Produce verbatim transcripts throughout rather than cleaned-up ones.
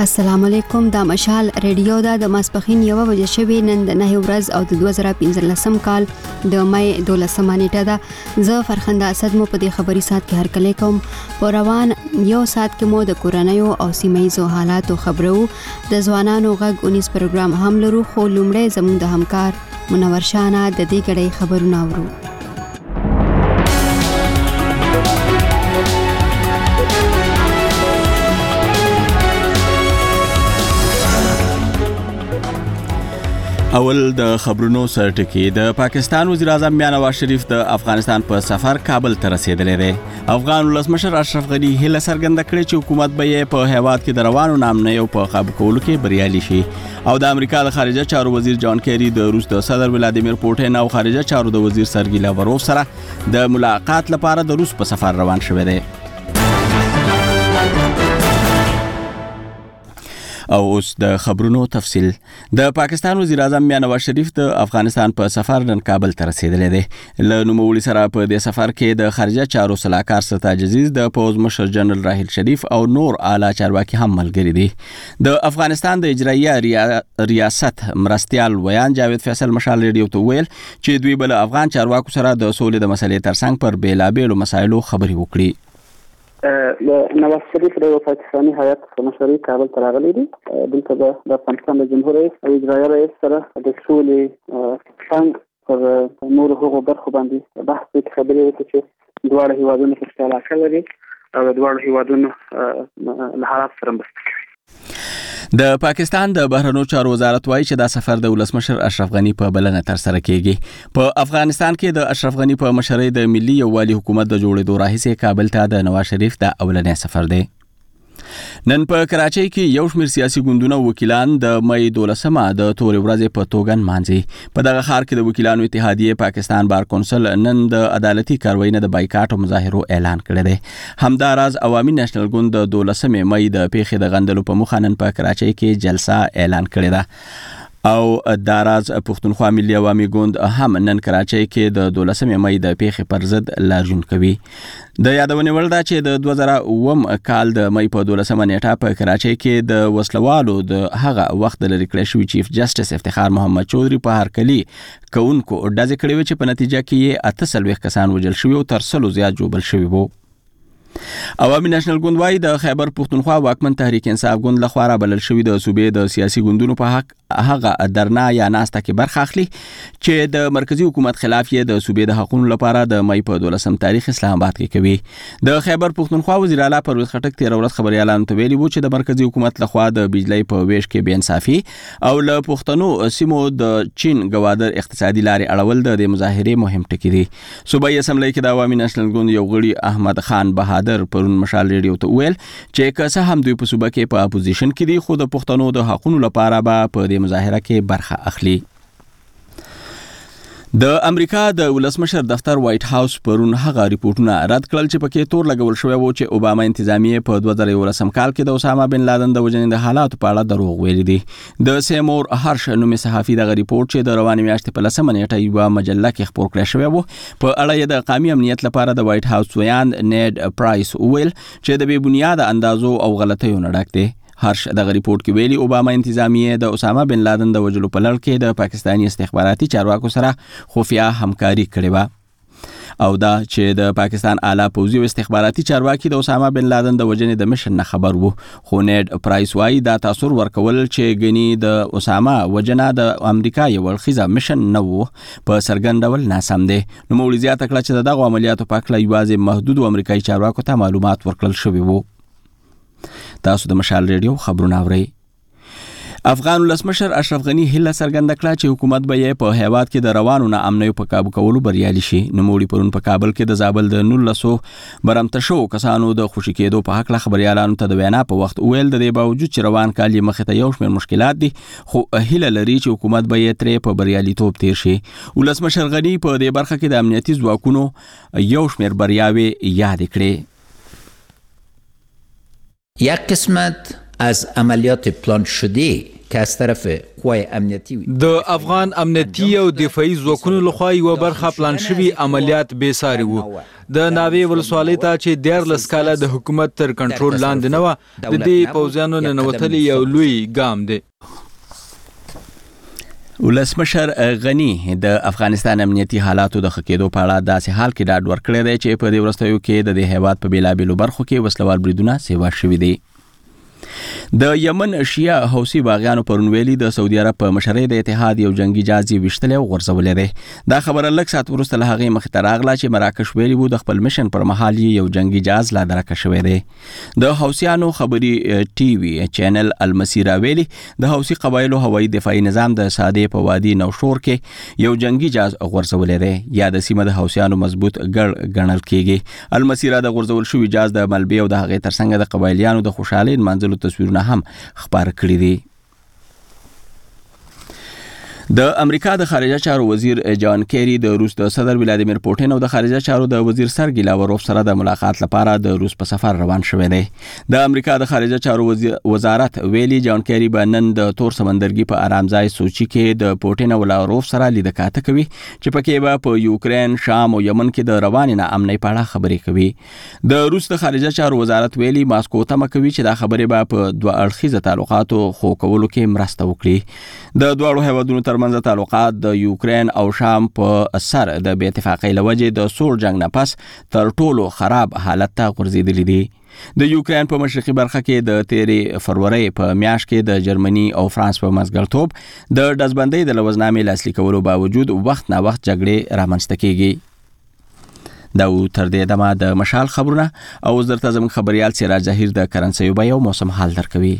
السلام علیکم. د مشال ریډیو دا د ماسپخین یو بجې شوی نن د نه ورځ او د دوه زره پنځلسم کال د مې دولسمه نیټه ده. زه فرخنده اسد مو په دې خبري سات کې هرکلی کوم. په روان یو سات کې مو د کورنیو او سیمایي حالاتو خبرو د ځوانانو غږ اونیس پروګرام هم لرو، خو لومړی زموږ د همکار منور شانه د دې غړي خبرونه اورو. اول د خبرونو سرټکی. د پاکستان وزیر اعظم میاں نواز شریف د افغانستان په سفر کابل ته رسیدلی دی. افغان ولسمشر اشرف غنی هیله څرګنده کړې چې حکومت به یې په هیواد کې د روانو نامنیو په قابو کولو کې بریالي شي. او د امریکا د خارجه چارو وزیر جان کیری د روس د صدر ولادیمیر پوټین او خارجه چارو د وزیر سرګی لاوروف سره د ملاقات لپاره د روس په سفر روان شوی دی. او اوس د خبرونو تفصیل. د پاکستان وزیر اعظم میاں نواز شریف د افغانستان په سفر نن کابل ته رسیدلی دی. له نوموړي سره په دې سفر کې د خارجه چارو سلاکار سرتاج عزیز، د پوز مشر جنرال راحیل شریف او نور اعلی چارواکي هم ملګري دي. د افغانستان د اجرایه ریا... ریاست مرستیال ویان جاوید فیصل مشال ریډیو ته ویل چې دوی بل افغان چارواکو سره د سولې د مسلې ترڅنګ پر بیلابېلو مسایلو خبرې وکړي. نواز شریف د پاکستاني هیات په مشرۍ کابل ته راغلی دی. دلته د افغانستان د جمهور رئیس او اجرایه رئیس سره د سولې څنګه پر نورو هغو برخو باندې بحث وکړي، خبرې وکړي چې دواړه هیوادونه پکې علاقه لري او د دواړو هیوادونو له حالات سره مرسته کوي. د پاکستان د بهرنیو چارو وزارت وایي چې دا سفر د ولسمشر اشرف غنی په بلنه تر سره کیږي. په افغانستان کې د اشرف غنی په مشرۍ د ملي یووالي حکومت د جوړېدو راهیسې کابل ته د نواز شریف د اولنی سفر دی. نن په کراچۍ کې یو شمېر سیاسي ګوندونو وکیلان د مې دولسمه د تورې ورځې په توګه نمانځي. په دغه ښار کې د وکیلانو اتحادیې پاکستان بار کونسل نن د عدالتي کاروایی نه د بایکاټ او مظاهرو اعلان کړی دی. همداراز عوامي نېشنل ګوند د دولسمې مې د پیښې د غندلو په موخه نن په کراچۍ کې جلسه اعلان کړې ده. او داراز پښتونخوا ملي عوامي ګوند هم نن کراچۍ کې د دولسمې مې د پیښې پر ضد لاریون کوي. د یادونې وړ ده چې د دوه زره اووم کال د مې په دولسمه نیټه په کراچۍ کې د وسلوالو د هغه وخت د لرې کړی شوي چیف جسټس افتخار محمد چودھری په هرکلي کوونکو ډزې کړې وې چې په نتیجه کې یې اته څلوېښت کسان وژل شوي او تر سلو زیات ژوبل شوي وو. عوامي نېشنل ګوند وايي د خیبر پښتونخوا واکمن تحریک انصاف ګوند لخوا رابلل شوي د صوبې د سیاسي ګوندونو په حق هغه درنا یا ناسته کې برخه اخلي چې د مرکزی حکومت خلاف یې د صوبې د حقوقو لپاره د مې په دولسم تاریخ اسلام آباد کې کوي. د خیبر پښتونخوا وزیر اعلی پرویز خټک تیر ورځ خبريالانو ته ویلي وو چې د مرکزی حکومت لخوا د بجلی په ویش کې بې انصافي او له پښتنو سیمو د چین ګوادر اقتصادي لارې اړول د مظاهرې مهم ټکي دي. صوبایي اسمبلی کې د عوامي نېشنل ګوند یو غړي احمد خان بهادر پرون مشال ریډیو ته ویل چې که څه هم دوی په صوبه کې په اپوزیشن کې دي، خو د پښتنو د حقوقو لپاره به په دې مظاهره کې برخه اخلي. د امریکا د ولسمشر دفتر وایټ هاوس پرون هغه ریپورتونه رد کړل چې پکې تور لګول شوی و چې اوباما انتظامیه په دوه زره یولسم کال کې د اسامه بن لادن د وژنې د حالاتو په اړه دروغ ویلي دي. د سیمور هرش نومي صحافي دغه ریپورت چې د روانې میاشتې په لسمه نیټه یوه مجله کې خپور کړی شوی و په اړه یې د قومي امنیت لپاره د وایټ هاوس ویان نیډ پرایس ویل چې د بې بنیاده اندازو او غلطیو نه ډک دی. هرش دغه ریپورت کې ویلي اوباما انتظامیه د اسامه بن لادن د وژلو په لړ کې د پاکستاني استخباراتي چارواکو سره خفیه همکاري کړې وه او دا چې د پاکستان اعلی پوځي او استخباراتي چارواکي د اسامه بن لادن د وژنې د مشن نه خبر وو. خو نیډ پرایس وايي دا تاثر ورکول چې غني د اسامه وژنه د امریکا یو ورخیزه مشن نه وو په څرګند ډول ناسم دی. نو مولوی زیاته کړه چې دغه عملیاتو په اړه یوازې محدود امریکایي چارواکو ته معلومات ورکړل شوي وو. تاسو د مشال ریډیو خبرونه اورئ. افغان ولسمشر اشرف غنی هیله څرګنده کړه چې حکومت به یې په هیواد کې د روانو ناامنیو په قابو کولو بریالي شي. نوموړي پرون په کابل کې د زابل د نولسو برمته شو کسانو د خوشي کېدو په حق خبريالانو ته د وینا په وخت ویل د دې باوجود چې روان کال یې مخې ته یو شمېر مشکلات دي، خو هیله لري چې حکومت به یې ترې په بریالیتوب تیر شي. ولسمشر غنی په دې برخه کې د امنیتي ځواکونو یو شمېر بریاوې یاد کړې. یک قسمت از عملیات پلان شده که از طرف قوای امنیتی د افغان امنیتي او دفاعي ځواکونو لخوا یو برخه پلان شوی عملیات بې ساري وو. د ناوې ولسوالۍ ته چې دیارلس کاله د حکومت تر کنټرول لاندې نه وه، د دې پوځیانو ننوتلي یو لوی ګام دی. ولسمشر غنی د افغانستان امنیتي حالاتو د ښه کېدو په اړه داسې حال کې ډاډ ورکړی دی چې په دې وروستیو کې د دې هیواد په بېلابېلو برخو کې وسلوال بریدونه سیوا شوي دي. د یمن شیعه حوثي باغیانو پرون ویلي د سعودي عرب په مشرۍ د اتحاد یو جنگي جهاز یې ویشتلی او غورځولی دی. دا خبره لږ ساعت وروسته له هغې مخې ته راغله چې مراکش ویلي وو د خپل مشن پر مهال یو جنگي جهاز لا درکه شوی دی. د حوثیانو خبري ټي وي چینل المسیره ویلي د حوثي قبایلو هوایي دفاعي نظام د سادې په وادي نوشور کې یو جنگي جهاز غورځولی دی، یا د سیمه د حوثیانو مضبوط ګړ ګڼل کیږي. المسیره د غورځول شوي جهاز د ملبې او د هغې ترڅنګ د قبایلیانو د خوشحالۍ نمانځلو تصویرونه هم خبر کړی دي. د امریکا د خارجه چارو وزیر جان کیری د روس د صدر ولادیمیر پوتین او د خارجه چارو د وزیر سرګی لاوروف سره د ملاقات لپاره د روس په سفر روان شوی دی. د امریکا د خارجه چارو وزارت ویلي جان کیری به نن د تور سمندرګي په آرامځای سوچي کې د پوتین او لاوروف سره لیدکاته کوي چې پکې به په یوکرين، شام او یمن کې د رواني ناامنۍ په اړه خبرې کوي. د روس د خارجه چارو وزارت ویلي ماسکو تمه کوي چې دا خبرې به په دوه اړخیزه تعلقاتو خو کولو کې مرسته وکړي. د دواړو هیوادونو ترمنځ تعلقات د یوکرين او شام په سر د بې اتفاقۍ له وجې د سوړ جنگ نه پس تر ټولو خراب حالت ته غورځېدلي دي. د یوکرين په مشرقي برخه کې د تیرې فروری په میاشت کې د جرمني او فرانس په منځګړیتوب د ډزبندۍ د لوزنامې لاسلیک کولو باوجود وخت نه وخت جګړې رامنځته کیږي. دا تر دې دمه د مشال خبرونه او درته زموږ خبريال سراج ظهیر د کرنسي بیه او موسم حال درکوي.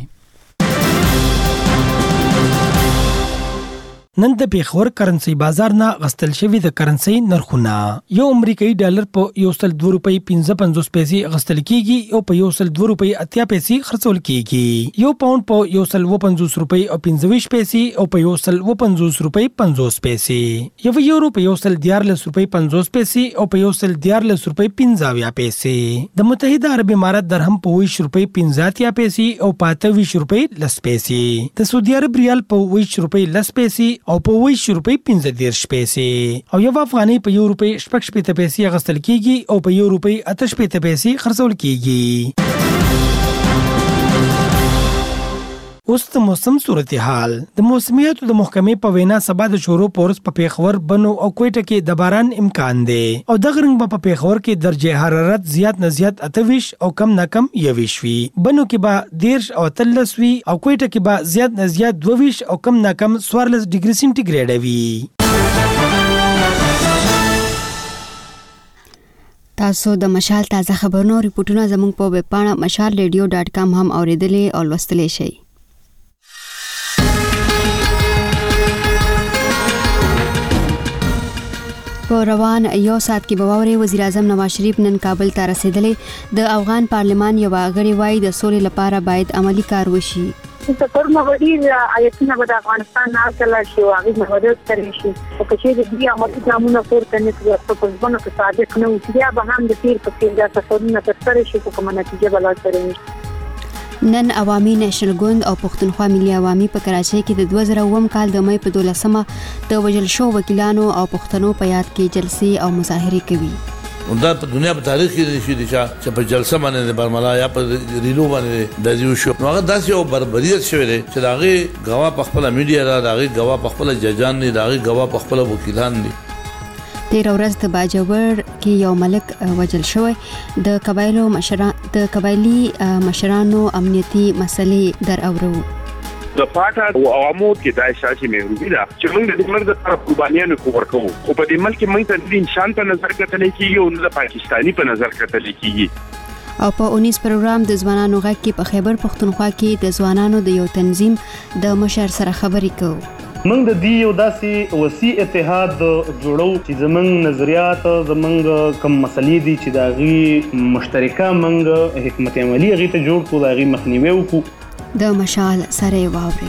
نن د پیښور کرنسي بازار نه غستل شوی د کرنسي نرخونه یو امریکایي ډالر په یو سل دوه روپۍ پنځه پنځوس پیسې غستل کیږي او په یو سل دوه روپۍ اتیا پیسې خرڅول کیږي. یو پاوند په یو سل و پنځوس روپۍ او پنځه ویشت پیسې او په یو سل و پنځوس روپۍ پنځوس پیسې. یو یورو په یو سل دیارلس روپۍ پنځوس پیسې او په یو سل دیارلس روپۍ پنځه اویا پیسې. د متحده عرب امارات درهم په ویش روپۍ پنځه اتیا پیسې او په اته ویش روپۍ لس پیسې. د سعودي عرب ریال په ویش روپۍ لس پیسې او په ویش روپۍ پنځه دیرش پیسې. او یو افغانۍ په یو روپۍ شپږ شپېته پیسې اخیستل کیږي او په یو روپۍ اته شپېته پیسې خرڅول کیږي. اوس د موسم صورتحال. د موسمیاتو د محکمې په وینا سبا د شورو پورس په پیښور، بنو او کوټه کې د باران امکان دی او دغه رنګ په پیښور کې درجه حرارت زیات نه زیات اته ویش او کم نه کم یویش وي. بنو کې به دیرش او اتلس وي او کوټه کې به زیات نه زیات دوه ویش او کم نه کم څوارلس ډیګري سنټیګریډ وي. تاسو د مشال تازه خبرونو ریپورتونه زموږ په ویب پاڼه مشال ریډیو ډاټ کام هم اوریدلې او لوستلی شئ. په روان یو ساعت کې به واورئ وزیر اعظم نواز شریف نن کابل ته رسیدلی. د افغان پارلمان یو غړي وایي د سولې لپاره باید عملی کار وشي. د پرمه وړي آیتونه به د افغانستان نه کله شي او هغه مهاجرت کوي شي او چې د دې عملي ګامونه پورته نه کړي په ځوانو کې صادق نه وي بیا به هم د تیر په کې د تفاهمونو ترسره شي کومه نتیجه بلا سره. نن عوامي نېشنل ګوند او پښتونخوا ملي عوامي په کراچۍ کې د دوه زره اووم کال د مې په دولسمه د وژل شو وکیلانو او پښتنو په یاد کې جلسې او مظاهرې کوي. دا په دنیا په تاریخ کې شي چې په جلسه باندې برملا یا په ریلو باندې د یو شو نو هغه داسې یو بربریت شوی دی چې داغه غوا په خپل میډیا را داغه غوا په خپل ججان دي داغه غوا په خپل وکیلان دي. تیر ورځ د باجوړ کې یو ملک وژل شوی. د قبایلو مشران د قبایلی مشرانو امنیتي مسلې در اورو. د پاټا او عوامو کې د اساسي مهروبي ده چې موږ د دمر د طرف قربانیانو کو ورکو او په دې ملک موږ ته د انسان په نظر کتل کېږي او د پاکستاني په نظر کتل کېږي. او په اونیس پروګرام د ځوانانو غږ کې په خیبر پښتونخوا کې د ځوانانو د یو تنظیم د مشر سره خبرې کوو. موږ د دې یو داسې وسیع اتحاد جوړو چې زموږ نظریات زموږ کوم مسلې دي چې د هغې مشترکه موږ حکمت عملي هغې ته جوړ کړو د هغې مخنیوی وکړو. د مشال سره واوري.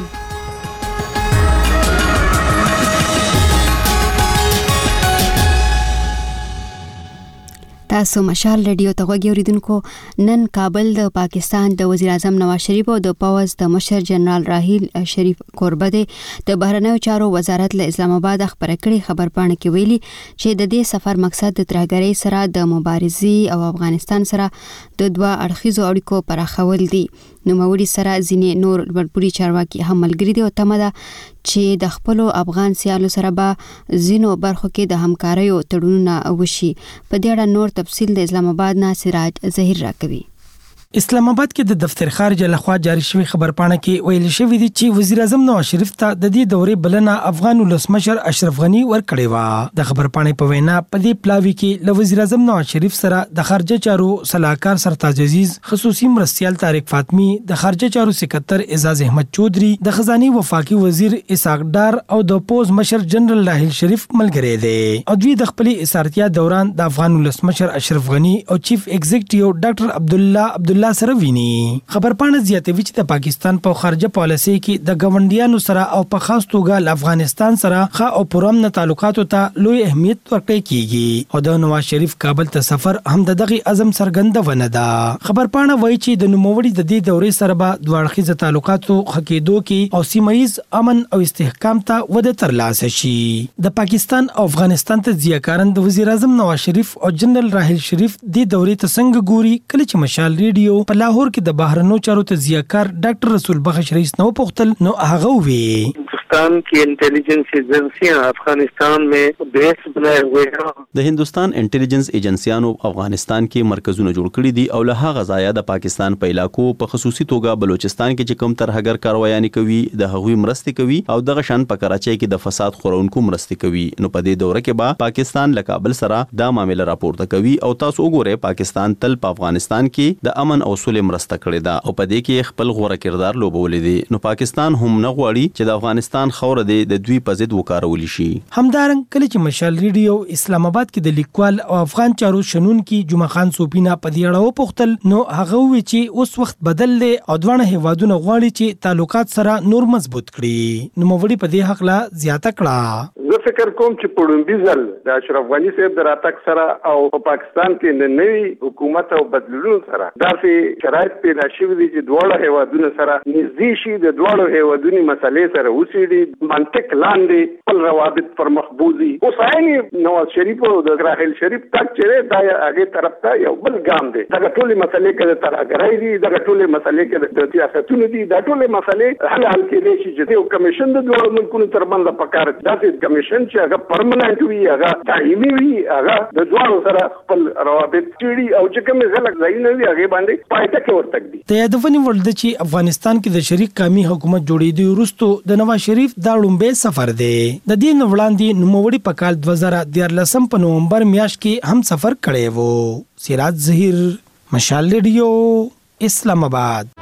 تاسو مشال رادیو ته غوږی اوریدونکو. نن کابل د پاکستان د وزیر اعظم نواز شریف او د پاوز د مشر جنرال راحیل شریف کوربه د بهرنیو چارو وزارت له اسلام آباد خبره کړې خبر پاڼه کې ویلي چې د دې سفر مقصد د ترهګرۍ سره د مبارزې او افغانستان سره د دوه اړخیزو اړیکو پراخول دي. نو موري سره ځینې نور ورپوري چارواکي هم ملګري دي او تمه ده چې د خپل افغان سیالو سره به زینو برخو کې د همکاریو تړونونه وشي. په دې اړه نور تفصیل د اسلام آباد نه سراج ظهیر راکوي. اسلام آباد کې د دفتر خارجه لخوا جاری شوی خبرپاڼه کې ویل شوی دی چې وزیر اعظم نواز شریف ته د دې دورې بلنه افغان ولسمشر اشرف غنی ورکړی و. د خبرپاڼې په وینا په دې پلاوي کې له وزیر اعظم نواز شریف سره د خارجه چارو صلاحکار سرتاج عزیز، خصوصي مرستیال طارق فاطمی، د خارجه چارو سکرټر اعزاز احمد چودھری، د خزانه وفاقي وزیر اسحاق ډار او د پوز مشر جنرال راحیل شریف ملګری دي. او دوی د خپل اسارتیا دوران د افغان ولسمشر اشرف غنی او چیف ایگزیکټیو ډاکټر عبد الله عبد الله سره ویني. خبرپاڼه زیاتوي چې د پاکستان په خارجه پالیسي کې د ګاونډیانو سره او په خاص توګه د افغانستان سره ښه او پرامن تعلقاتو ته لوی اهمیت ورکړی کیږي او د نواز شریف کابل ته سفر هم د دغه عزم څرګندونه ده. خبرپاڼه وایي چې د نوموړي د دې دورې سره به دوه اړخیزه تعلقاتو خکېدو کې او سیمایي امن او استحکام ته وده ترلاسه شي. د پاکستان او افغانستان ته ځیاکارن د وزیر اعظم نواز شریف او جنرال راحیل شریف د دورې ته څنګه ګوري کله چې مشال ریډیو په لاهور کې د بهرنیو چارو ته ځیاکار ډاکټر رسول بخش رئیس نو پختل نو هغه وی हिंदुस्तान की इंटेलिजेंस एजेंसियां अफगानिस्तान में बेस बनाए हुए हैं. د هندستان انټيليجنس ایجنسيانو افغانستان کې مرکزونه جوړ کړي دي او له هغه ځایه د پاکستان په علاقو په خصوصي توګه بلوچستان کې چې کوم ترهګر کاروایانې کوي د هغوی مرستې کوي او دغه شان په کراچۍ کې د فساد خورونکو مرستې کوي. نو په دې دوره کې به پاکستان له کابل سره دا معاملې راپورته کوي او تاسو وګورئ پاکستان تل په افغانستان کې د امن او سولې مرسته کړې ده او په دې کې خپل غوړه کردار لوبولې دي. نو پاکستان هم نه غواړي چې د افغانستان خوره دي د دوی په ضد وکارول شي. همدارنګ کله چې مشال ریډیو اسلام آباد کې د لیکوال او افغان چارو شنون کې جمعه خان صوفینا په دې اړه وپوښتل نو هغه وی چې اوس وخت بدل دی او دوه هیوادونه غواړي چې تعلقات سره نور مضبوط کړي. نو موري په دې حق لا زیاته کړه. زه فکر کوم چې پړومبي ځل د اشرف غنی صاحب د راتګ سره او په پاکستان کې د نوي حکومت او بدلونو سره داسې شرایط پیدا شوي دي چې دواړه هیوادونه سره نږدې شي، د دواړو هیوادونو مسلې سره وڅېړي، منطق لاندې خپل روابط پر مخ بوزي. اوس عیني نواز شریف او د راحیل شریف تک چې دا هغه طرف ته یو بل ګام دی. دا ټولې مسلې کې د ترهګرۍ دي، دا ټولې مسلې کې د سیاستونو دي، دا ټولې مسلې حل حل کېدای شي چې یو کمیشن د دواړو ملکونو ترمنځ پکار داسې کمیشن چې هغه پرمننت وي، هغه دایمي وي، هغه د دواړو سره خپل روابط څېړي او چې کومې ځلک ځایونه وي هغې باندې پایته کې ورتګ دي. د یادونې وړ ده چې افغانستان کې د شریک قومي حکومت جوړېدو وروسته د نواز شریف دا لومبه سفر دی. د دې نه وړاندې نوموړي په کال دوه زره دیارلسم په نومبر میاشت کې هم سفر کړی وو. سراج ظهیر، مشال ریډیو، اسلام آباد.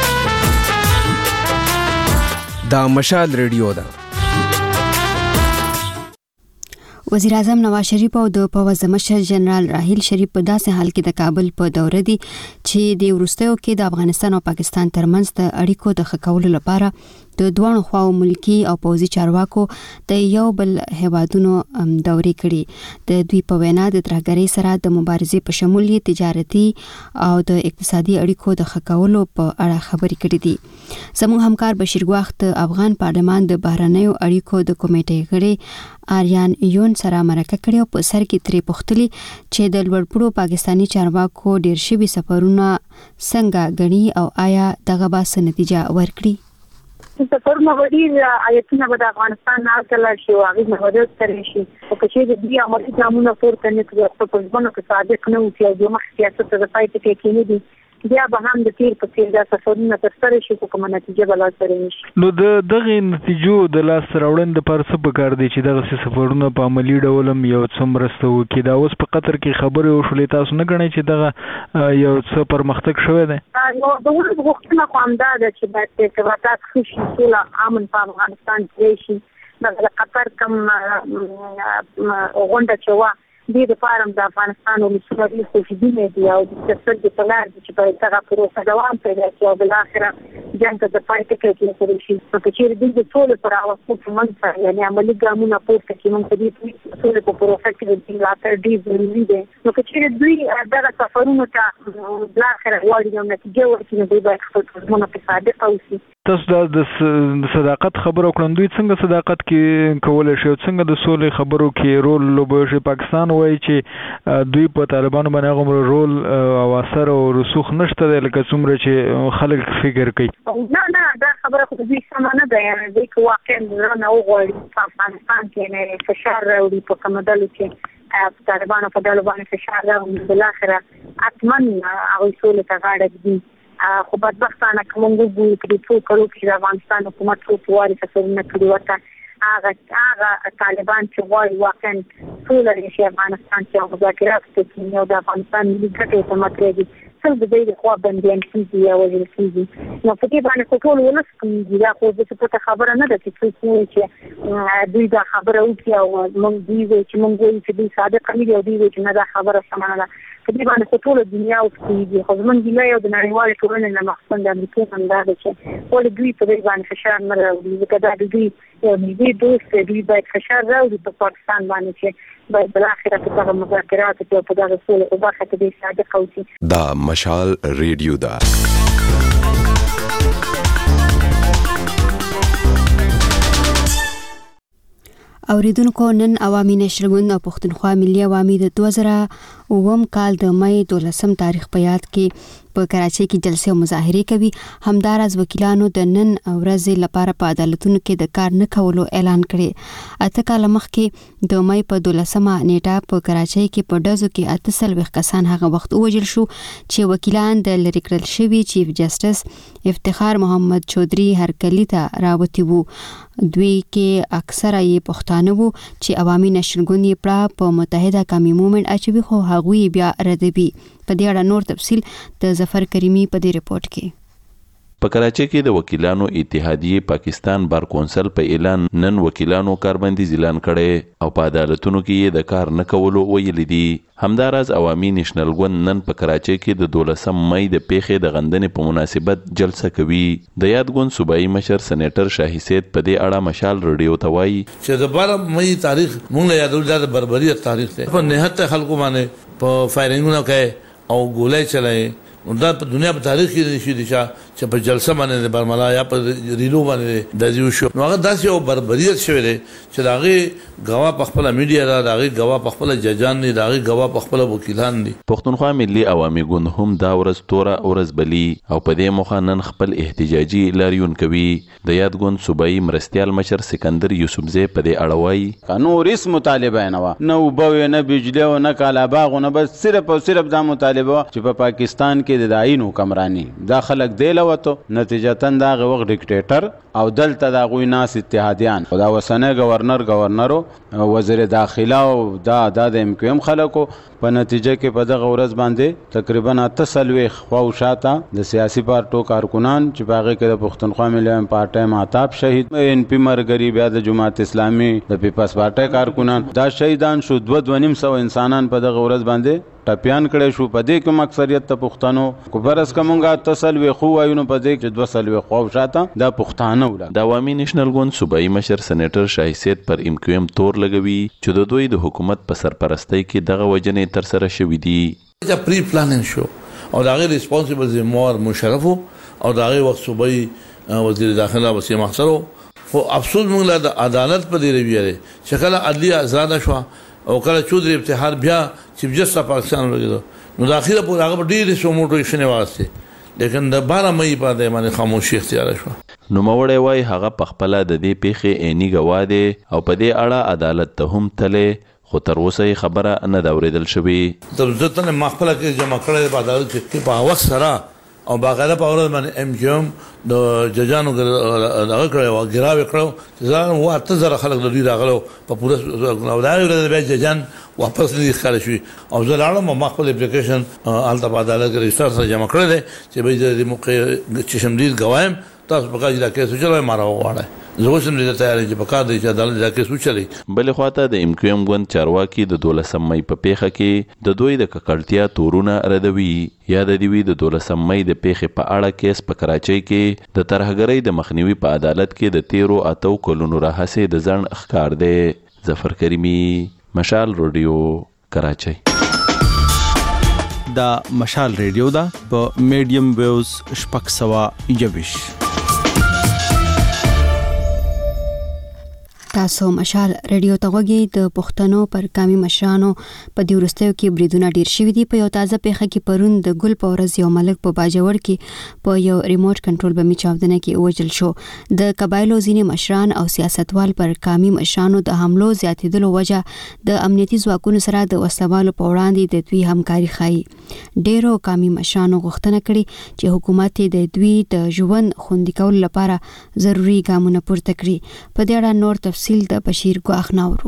دا مشال ریډیو ده. وزیر اعظم نواز شریف او د پاوز مشر جنرال راحیل شریف په داسې حال کې د کابل په دوره دي چې د وروستیو کې د افغانستان او پاکستان ترمنځ د اړیکو د ښه کولو لپاره د دوه خواو ملکی او پوځي چارواکو د یو بل هیوادونو دورې کړي. د دوی په وینا د ترهګرۍ سره د مبارزې په شمول تجارتي او د اقتصادي اړیکو د ښه کولو په اړه خبرې کړې دي. زموږ همکار بشیر ګواخت افغان پارلمان د بهرنیو اړیکو د کمیټې غړي آریان یون سره مرکه کړې او په سر کې ترې پوښتلي چې د لوړپوړو پاکستاني چارواکو ډېر شوي سفرونه څنګه غني او آیا دغه به څه نتیجه ورکړي. سفرونه وړي آیتونه به د افغانستان نه کله شي او هغه مهاجرت کوي شي او چې د دې عملي ګامونه پورته نه کړي په پوزبونو کې صادق نه وي او د مخ سیاست د پایته کې کېږي دي بیا به هم د تیر په څیر د سفرونو ترسره شي کومه نتیجه به لاس ته راشي. نو د دغه نتیجو د لاس راوړن د پر څه پکار دی چې دغه سفرونه په عملی ډول یو څه مرسته وکړي. دا اوس په قطر کې خبرې وشولې، تاسو نه ګڼئ چې دغه یو څه پرمختګ شوی دی؟ نو د ولس غوښتنه خو همدا ده چې باید ارتباطات ښه شي، سوله امن په افغانستان کې شي. د قطر کوم غونډه چې وه دې لپاره د افغانستان ولسونه ډېر خوشبینه دي او د سیاست د پلار چې په دغه پروسه دوام پیدا کړي او بالاخره جنگ ته د پای ټکی کېدلی شي. نو که چېرې دوی د سولې پر راوستو په منځ کې یعنې عملي ګامونه پورته کړي، موږ په دې سولې په پروسه کې د دوی ملاتړ ډېر ضروري دی. نو که چېرې دوی دغه سفرونو ته بالاخره غواړي یو نتیجه ورکړي، نو دوی باید خپل پلانونه په صادقه اوسي. تاسو د صداقت خبرو کړم، دوی څنګه صداقت کې کولای شي او څنګه د سولې خبرو کې رول لوبوي شي؟ پاکستان وایي چې دوی په طالبانو باندې هغه رول او اثر او رسوخ نشته دی لکه څومره چې خلک فکر کوي. نه نه دا خبره خو دوی سمه نه ده، یعنې دوی که واقعا نه وغواړي په افغانستان کې نه فشار راوړي په کومه ډلو چې طالبانو په ډلو باندې فشار راوړي، بالاخره حتما هغوی سولې ته غاړه ږدي. خو بدبختانه که موږ وګورو چې د څو کلو کې د افغانستان حکومت څو وارې سفرونه کړي ورته هغه هغه طالبان چې غواړي واقعا سوله راشي افغانستان کې او مذاکرات وکړي او د افغانستان ملي ګټې ته مطرح دي، ټول د دوی لخوا بندیان کېږي یا وژل کېږي. نو په دې باندې خو ټول ولس کوي، دا خو داسې پټه خبره نه ده چې څوک وایي چې دوی دا خبره وکړي او موږ دوی وایي چې موږ وایو چې دوی صادق نه دي او دوی وایي چې نه دا خبره سمه نه ده. په دې باندې خو ټوله دنیا اوس پوهېږي، خو زموږ ګیله یو د نړیوالې ټولنې نه مخصوصا د امریکا هم دا ده چې ولې دوی په دوی باندې فشار نه راوړي، ځکه دا د دوی یو نږدې دوست دی. دوی باید فشار راوړي په پاکستان باندې چې باید بالاخره په دغه مذاکراتو کې او په دغه سولې په برخه کې دوی صادق اوسي. دا مشال ریډیو ده. اوریدونکو نن عوامي نشر ګوند او پښتونخوا ملي عوامي د دوه زره اووم کال د مې دولسم تاریخ په یاد کې په کراچۍ کې جلسې او مظاهرې کوي. همداراز وکیلانو د نن ورځې لپاره په عدالتونو کې د کار نه کولو اعلان کړي. اته کاله مخکې د مې په دولسمه نیټه په کراچۍ کې په ډزو کې اته څلوېښت کسان هغه وخت ووژل شو چې وکیلان د لرې کړل شوي چیف جسټس افتخار محمد چودھری هرکلي ته راوتي وو. دوی کې اکثره یې پښتانه وو چې عوامي نشر ګوند یې پړه په متحده قومي مومنټ اچوي، خو هغوی بیا ردوي. په دې اړه نور تفصیل د ظفر کریمي په دې رپورت کې. په کراچۍ کې د وکیلانو اتحادیې پاکستان بار کونسل په اعلان نن وکیلانو کاربندیز اعلان کړي او په عدالتونو کې یې د کار نه کولو ویلي دي. همداراز عوامي نېشنل ګوند نن په کراچۍ کې د دولسم مې د پیښې د غندنې په مناسبت جلسه کوي. د یاد ګوند صوبایي مشر سېنیټر شاهي سید په دې اړه مشال رادیو ته وایي چې د بارم مې تاریخ مونږ یادول د بربریت تاریخ دی. په نهایت خلکو باندې په فایرینګونه کوي او ګولۍ چلایي. دا په دنیا په تاریخ کې نشي دي چې په جلسه باندې د برملا یا په ریلو باندې د دیو شو نو هغه داسې یو بربریت شوی دی چې داغه غوا په خپل میډیا را داغه غوا په خپل ججان دي داغه غوا په خپل وکیلان دي. پښتونخوا ملي عوامي ګوند هم دا ورځ توره ورځ بلی او په دې مخه نن خپل احتجاجي لاریون کوي. د یاد ګوند صوبایي مرستيال مشر سکندر یوسفزی په دې اړه وایي قانون ریس مطالبه نه و نه وبو نه بجلی او نه کالا باغ نه بس صرف او صرف دا مطالبه چې په پاکستان کې د داین حکمرانی دا خلک دی لوته نتیجتا دا غوغ ډیکټیټر او دلته دا غوی ناس اتحادیان او دا وسنه گورنر گورنرو وزیر داخله او دا د ام کیو ام خلکو په نتیجه کې په دغه ورځ باندې تقریبا اته سلويخ خو شاته د سیاسي پارټو کارکونان چې باغې کې د پښتونخوا ملي پارټي ماتاب شهید ان پی مرګري بیا د جماعت اسلامي د پیپلز پارټي کارکونان دا شهیدان شو دوه دوه نیم سو انسانان په دغه ورځ باندې ټپیان کړي شو. په دې کې اکثریت ته پښتنو کو برس کومګه تسلوي خو وایو په دې کې دوه سلوي خو شاته د پښتانه ولا د عوامي نېشنل ګوند صوبایي مشر سېنیټر شاهي سید پر ام کیو ام تور لګوي چې د دوی د حکومت په سرپرستۍ کې دغه وجنې تر سره شوې دي. دا پری پلانینګ شو او دغه ریسپانسیبل زموږ مشرف او دغه وخت صوبایي وزیر داخله وسیم احسرو خو افسوس موږ له عدالت په دی ریویره شکل عدلی آزاد شو او کله چودري ابتحار بیا چیف جسټس پاکستان لګیدو نو د اخیره په هغه ډیره سو موټو شنه واسطه لیکن د بارہ مې په دې باندې خاموشي اختیار شو. نو موړی وای هغه په خپل د دې پیښې عیني گواده او په دې اړه عدالت ته هم تله خو تر اوسه خبره نه دا اوریدل شوی. تر ځته نه مخفله کې جمع کړل په عدالت کې په وخت سره او باقاعده په اورل باندې ام کیو ام د ججانو دغه کړو ګراوي کړو ځان و اته زره خلک د دې راغلو په پوره او دا ورته به ججان واپس نه ښکار شي او زلاله مخفل اپلیکیشن الته په عدالت کې رجستر سره جمع کړل چې به د موقع چې شمدید غوایم تاسو په کاجه کې څه چلوي مارو وړه زه اوس هم دې ته تیار یم چې په کار دی چې عدالت دا کیس وچلي. بلې خواته د ام کیو ام ګوند چارواکي د دولسم مۍ په پیښه کې د دوی د ککړتیا تورونه ردوي. یا د دوی د دولسم مۍ د پیښې په اړه کیس په کراچۍ کې د ترهګرۍ د مخنیوي په عدالت کې د تیرو اتو کلونو راهیسې د ځنډ ښکار دی. ظفر کریمي، مشال رادیو، کراچۍ. دا مشال ریډیو دا په میډیم ویوز شپږ سوه یویش. تاسو مشال ریډیو ته غوږی. د پښتنو پر قومي مشرانو په دې وروستیو کې بریدونه ډیر شوي دي. په یو تازه پیښه کې پرون د ګل په ورځ یو ملک په باجوړ کې په یو ریموټ کنټرول بمي چاودنه کې وژل شو. د قبایلو ځینې مشران او سیاستوال پر قومي مشرانو د حملو زیاتېدلو وجه د امنیتي ځواکونو سره د وسلوالو په وړاندې د دوی همکاري ښایي. ډیرو قومي مشرانو غوښتنه کړې چې حکومت د دوی د ژوند خوندي کولو لپاره ضروري ګامونه پورته کړي. په دې اړه نور تفصیل د بشیر ګواخ ناورو.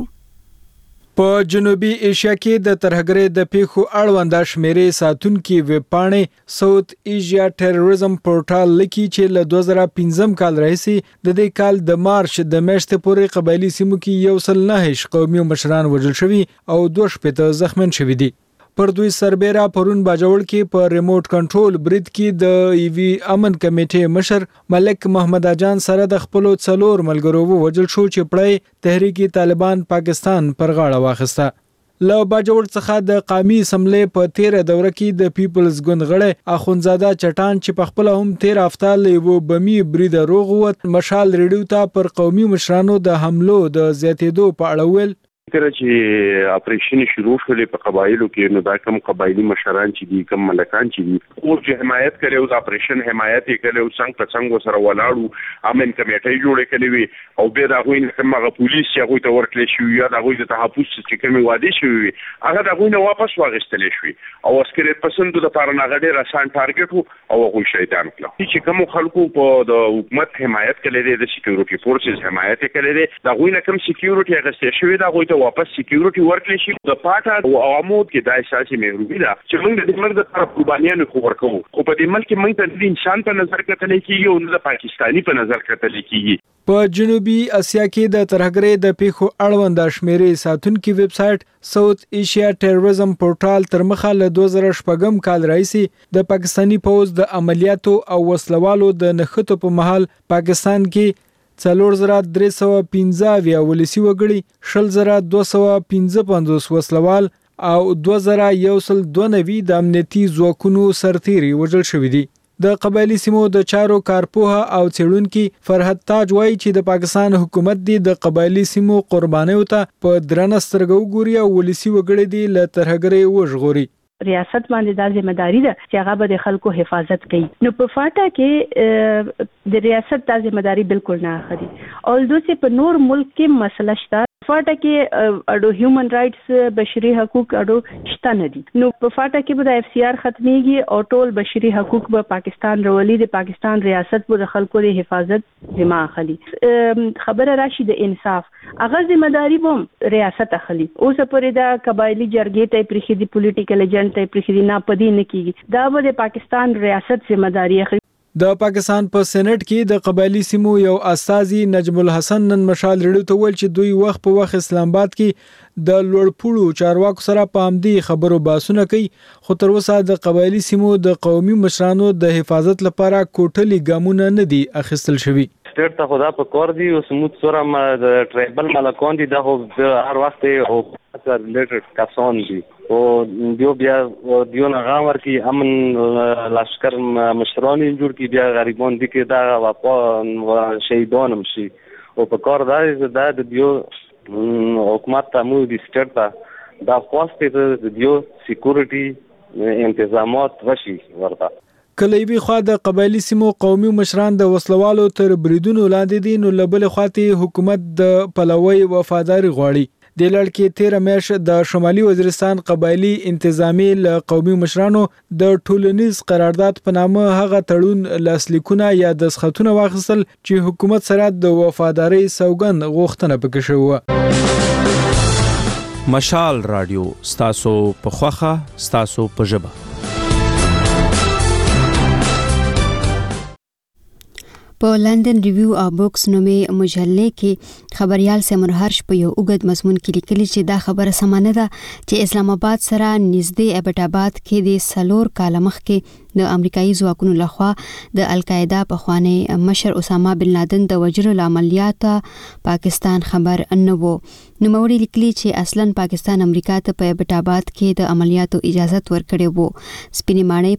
په جنوبي ایشیا کې د ترهګرۍ د پیښو اړوند شمیرې ساتونکي ویب پاڼې ساوث ایشیا ټیرریزم پورټال لیکي چې له دوه زره پنځم کال راهیسې د دې کال د مارچ د میاشتې پورې قبایلي سیمو کې یو سل نه قومي مشران وژل شوي او دوه شپېته زخمیان شوي دي. پر دوی سربېره پرون باجوړ کې په ریموټ کنټرول برید کې د ایوی امن کمیټې مشر ملک محمد اجان سره د خپل څلور ملګرو وژل شو چې پړی تحریک طالبان پاکستان پر غاړه واخیسته. له باجوړ څخه د قومي اسمبلې په تیره دوره کې د پیپلز ګوند غړی اخونزاده چټان چې په خپل هم تیر هفته له بمی برید روغ وت مشال ریډیو ته پر قومي مشرانو د حملو د زیاتېدو په اړه ویل. کله چې اپریشن شروع شولې په قبایلو کې نو دا کوم قبایلی مشران چې دي کوم ملکان چې دي او چې حمایت کړي او د اپریشن حمایت کړي او څنګه په څنګه سره ولاړو امن کمیټې جوړې کړي وي او به دا غوښنه کومه پولیس چې هغه ته ورکړل شو یا دا غوښنه د تحفظ چې کومه وعده شوی هغه دا غوښنه واپس واغستل شوی او عسکري پسندو د پاره نغړې رسان ټارګټ او هغه شیطان کړو چې کوم خلکو په د حکومت حمایت کړي د سکیورټي فورسز حمایت کړي دا غوښنه کوم سکیورټي هغه شوی دا غوښنه واپس سکیورټي ورکړي شي. د پاټا او عوامو کې د اساسي مهرباني ده چې موږ د مرګ د طرف قربانیانو خبر کوو خو په دې ملک موږ ته د انسان په نظر کتل کېږي او نه د پاکستاني په نظر کتل کېږي. په جنوبي اسیا کې د ترهګرۍ د پیښو اړوند شمیرې ساتونکي ویب سټ ساوث ایشیا ټیرریزم پورټال تر مخه له دوه زره شپږم کال راهیسې د پاکستاني پوز د عملیاتو او وسلوالو د نښتو په مهال پاکستان کې څلور زره درې سوه پنځه اویا ولسي وګړي، شل زره دوه سوه پنځه پنځوس وسلوال او دوه زره یو سل دوه نوي د امنیتي ځواکونو سرتیري وژل شوي دي. د قبایلی سیمو د چارو کارپوه او څېړونکي فرحت تاج وایي چې د پاکستان حکومت دی د قبایلی سیمو قربانیو ته په درنه سترګه وګوري او ولسي وګړي دی له ترهګرۍ وژغوري. ریاست باندې دا ذمہ داری ده چې هغه به د خلکو حفاظت کوي. نو په فاټا کې د ریاست دا ذمہ داری بالکل نه اخلي. اولدو چې په نور ملک کې مسله شته فاټا کې اډو هیومن رائټس بشري حقوق اډو شته نه دي. نو په فاټا کې به د اف سی آر ختميږي او ټول بشري حقوق به پاکستان رولي د پاکستان ریاست به د خلکو د حفاظت ذمہ اخلي. خبره راشي د انصاف هغه ذمہ داری به ریاست اخلي. اوس پرې دا قبایلی جرګې ته پرخي دي پولیټیکل ایجنټ ته پرخي دي نه پدې نه کیږي. دا به د پاکستان ریاست ذمہ داری اخلي. د پاکستان په سېنات کې د قبایلی سیمو یو استاذي نجم الحسن نن مشال ریډیو ته ویل چې دوی وخت په وخت اسلام آباد کې د لوړپوړو چارواکو سره پامدي خبرو باسونه کوي، خو تر اوسه د قبایلی سیمو د قومي مشرانو د حفاظت لپاره کوټلي ګامونه نه دي اخیستل شوي. سټیټ ته خدا په کور دی او سموت سره د ټرایبل ملکان دي د هر وخت او سره ریلیټډ کسان دي او دیو بیا دیو نه غاور کی امن لشکر مشران جوړ کی بیا غریبان دي کې دا واپا شهیدانم شي او په کار دا د دیو حکومت ته مو دي سټیټ ته دا خواسته د دیو سکیورټي انتظامات وشي ورته. کلیوي خوا د قبایلی سیمو قومي مشران د وسلوالو تر بریدونو لاندې دي، نو لبل خواته حکومت د پلوي وفاداری غواړي. د لړ کې تیر میش د شمالي وزیرستان قبایلی انتظامی له قومي مشرانو د ټولنیز قرارداد په نامه هغه تړون لاسلیکونه یا دسخطونه واخیستل چې حکومت سره د وفاداری سوګند غوښتنه پکې شوه. مشال رادیو ستاسو په خوخه ستاسو په ژبه. په لندن ریویو او بوکس نومې مجلې کې خبريال سیمور هرش په یو اوږد مضمون کې لیکلي چې دا خبره سمانه ده چې اسلام آباد سره نږدې ابټ آباد کې د سلور کال مخکې د امریکایي ځواکونو لخوا د القاعده په خوانی مشر اسامه بن لادن د وجلو عملیات پاکستان خبر نه وو. نو موري لیکلي چې اصلا پاکستان امریکا ته په ابټ آباد کې د عملیاتو اجازه ورکړې وو. سپینې ماڼۍ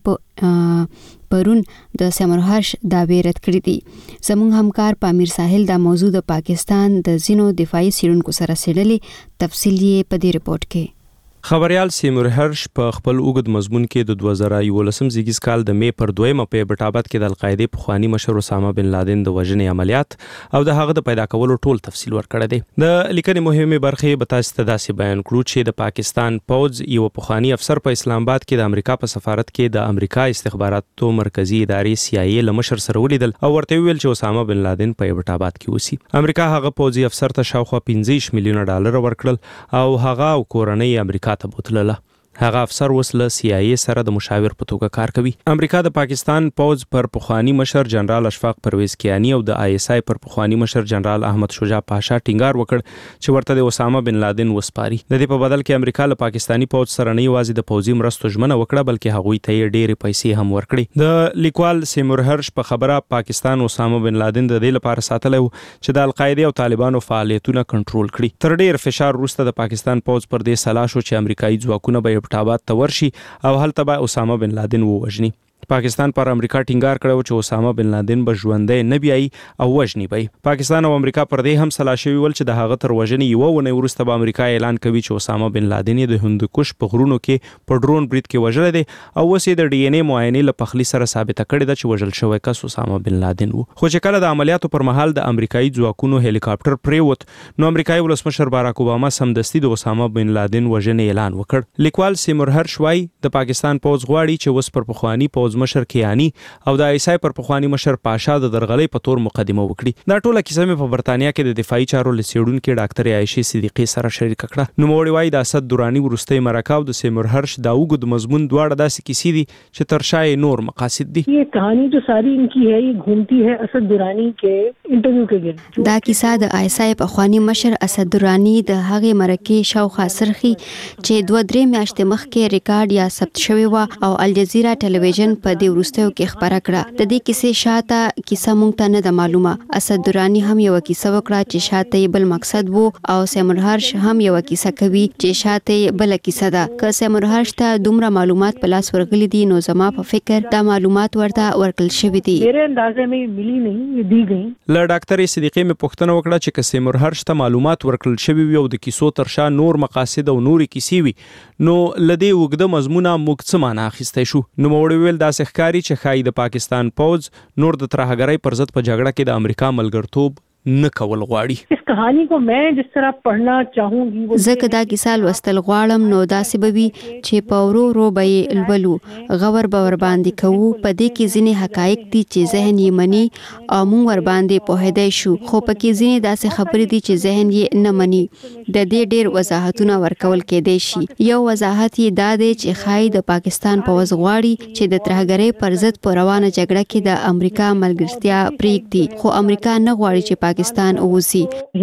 په پرون د سیمور هرش داوی رد کړی دي. زموږ همکار پامیر ساحل دا موضوع د پاکستان د زینو دفاعي سیرونکو سره سړلې. تفصیل یې په دې رپورت کې. خبريال سیمور هرش په خپل اوږد مضمون کې د دوه زره یولسم زیږیز کال د مې پر دویمه په ابټ آباد کې د القاعده په خوانی مشر اسامه بن لادن د وژنې عملیات او د هغه د پیدا کولو ټول تفصیل ورکړی دی. د لیکنې مهمه برخه به تاسو ته داسې بیان کړو چې د پاکستان پوز یو پخوانی افسر په اسلام آباد کې د امریکا په سفارت کې د امریکا استخباراتو مرکزی ادارې سی آی ای له مشر سره ولیدل او ورته ویل چې اسامه بن لادن په ابټ آباد کې اوسي. امریکا هغه پوزي افسر ته شاوخوا پنځه میلیونه ډالر ورکړل او هغه او کورنۍ امریکا ته بوتلله. هغه افسر اوس له سی آی ای سره د مشاور په توګه کار کوي. امریکا د پاکستان پوز پر پخوانی مشر جنرال اشفاق پرویز کیانی او د آی اس آی پر پخوانی مشر جنرال احمد شجاع پاشا ټینګار وکړ چې ورته د اسامه بن لادن وسپاري. د دې په بدل کې امریکا له پاکستانی پوز سره نه یوازې د پوزي مرستو ژمنه وکړه بلکې هغوی ته یې ډېرې پیسې هم ورکړې. د لیکوال سیمور هرش په خبره پاکستان اسامه بن لادن د دې لپاره ساتلی و چې د القاعده او طالبانو فعالیتونه کنټرول کړي. تر ډېر فشار وروسته د پاکستان پوز پر دې سلا شو چې امریکایي ځواکونه به ابټ آباد ته ورشي او هلته به اسامه بن لادن ووژني. پاکستان پر امریکا ټینګار کړو چې اسامه بن لادن به ژوندی نه بیاي او وژني به. پاکستان او امریکا پر دې هم سلا شوي ول چې د هغه تر وژنې یوه ونې وروسته به امریکا اعلان کوي چې اسامه بن لادن د هندوکش په غرونو کې په ډرون برید کې وژلی دی او اوس یې د ډي ان اې معاینې له پخلي سره ثابته کړې ده چې وژل شوی کس اسامه بن لادن و. خو چې کله د عملیاتو پر مهال د امریکایي ځواکونو هلیکاپټر پریوت نو امریکایي ولسمشر باراک اوباما سمدستي د اسامه بن لادن وژنې اعلان وکړ. لیکوال سیمور هرش وايي د پاکستان پوز غواړي چې اوس پر پخوانی پوز مشر کیانی او د آی اس آی پر پخوانی مشر پاشا د درغلۍ په تور مقدمه وکړي. دا ټوله کیسه مې په برتانیا کې د دفاعي چارو لسیډونکو ډاکټر عایشې صدیقې سره شریک کړه. نوموړی وايي د اسد درانی وروستۍ مرکه او د سیمور هرش دا اوږد مضمون دواړه داسې کیسې دي چې تر شا یې نور مقاصد دي. یہ کہانی جو ساری ان کی ہے یہ گھومتی ہے اسد درانی کے انټرویو کې ګرځي. دا کیسه د آی اس آی پخوانی مشر اسد درانی د هغې مرکې شاوخوا سرخي چې دوه درې میاشتې مخکې ریکارډ یا ثبت شوی و او الجزیره ټلویزیون په دې وروستیو کې خبره کړه. د دې کیسې شاته کیسه مونږ ته نه ده معلومه. اسد درانی هم یو کیسه وکړه چې شاته یې بل مقصد وو او سیمور هرش هم یو کیسه کوي چې شاته یې بل کیسه ده. که سیمور هرش ته دومره معلومات په لاس ورغلي دي نو زما په فکر دا معلومات ورته ورکړل شوي دي. میرے اندازې مې ملي نه دی گئی. له ډاکټر صدیقې مې پوښتنه وکړه چې که سیمور هرش ته معلومات ورکړل شوي وي او د کیسو تر شا نور مقاصد او نورې کیسې وي نو له دې اوږده مضمونه موږ څه معنا اخیستی شو. نوموړی ویل داسې ښکاري چې ښایي د پاکستان پوز نور د ترهګرۍ پر ضد په جګړه کې د امریکا ملګرتوب نه کول غواړي. اس کہانی کو میں جس طرح پڑھنا چاہوں گی وہ زکه دا کیسه لوستل غواړم نو دا سببي چې په ورو ورو به یې لولو غور به ور باندې کوو. په دې کې ځینې حقایق دي چې ذهن یې مني او موږ ور باندې پوهېدای شو خو پکې ځینې داسې خبرې دي چې ذهن یې نه مني. د دې ډېر وضاحتونه ورکول کېدای شي. یو وضاحت یې دا دی چې ښایي د پاکستان پوز غواړي چې د ترهګرۍ پر ضد په روانه جګړه کې د امریکا ملګرتیا پرېږدي خو امریکا نه غواړي چې پاکستان اوسي.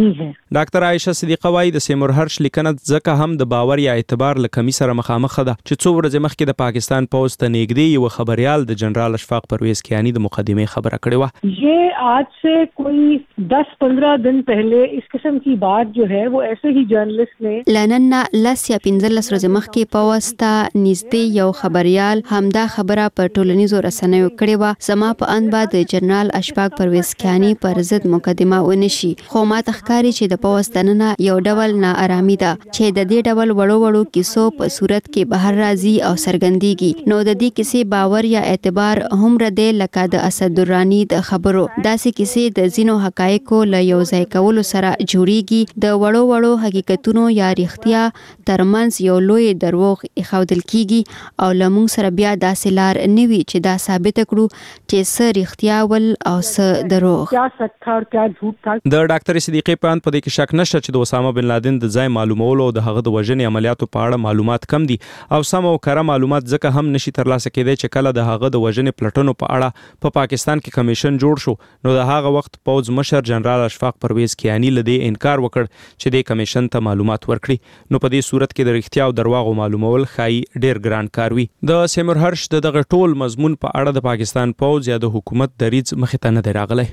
ډاکټر عایشه صدیقه وايي د سیمور هرش لیکنه ځکه هم د باور یا اعتبار له کمی سره مخامخ ده چې څو ورځې مخکې د پاکستان پوز ته نږدې یو خبريال د جنرال اشفاق پرویز کیانی د مقدمې خبره کړې وه. یہ آج سے کوئی دس پندرہ دن پہلے اس قسم کی بات جو ہے وہ ایسے ہی جرنلسٹ نے لنن لس یا پنځلس ورځې مخکې پوز ته نږدې یو خبريال همدا خبره په ټولنیزو رسنیو کړې وه. زما په اند به د جنرال اشفاق پرویز کیانی پر ضد مقدمه ونشي خو ما ته ښکاري چې د پوز دننه یو ډول ناارامي ده چې د دې ډول وړو وړو کیسو په صورت کې بهر راځي او څرګندېږي. نو د دې کیسې باور یا اعتبار هومره دی لکه د اسد درانی د خبرو. داسې کیسې د ځینو حقایقو له یو ځای کولو سره جوړیږي. د وړو وړو حقیقتونو یا رښتیا ترمنځ یو لوی دروغ ایښودل کیږي او له موږ سره بیا داسې لار نه وي چې دا ثابت کړو چې څه رښتیا ول او څه دروغ. کیا سچ تھا اور کیا جھوٹ मौजود था د ډاکټر صدیقې پاند په دې کې شک نشته چې د اسامه بن لادن د ځای معلومولو او د هغه د وژنې عملیاتو په اړه معلومات کم دي او سم او کره معلومات ځکه هم نشي ترلاسه کېدای چې کله د هغه د وژنې پلټنو په اړه په پا پاکستان کې کمیشن جوړ شو نو د هغه وخت پوز مشر جنرال اشفاق پرویز کیانی لدی انکار وکړ چې د کمیشن ته معلومات ورکړي نو په دې صورت کې د رښتیا او درواغو معلومول خای ډیر ګران کار وي د سیمور هرش د دغه ټول مضمون په اړه د پاکستان پوز یا د حکومت دریځ مخې ته نه دی راغلی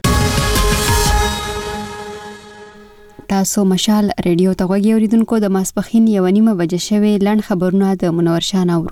تاسو مشال ریډیو ته غوږی اوریدونکو د ماسپخین یو نیمه بجې شوی لړ خبرونه د منور شاه اورو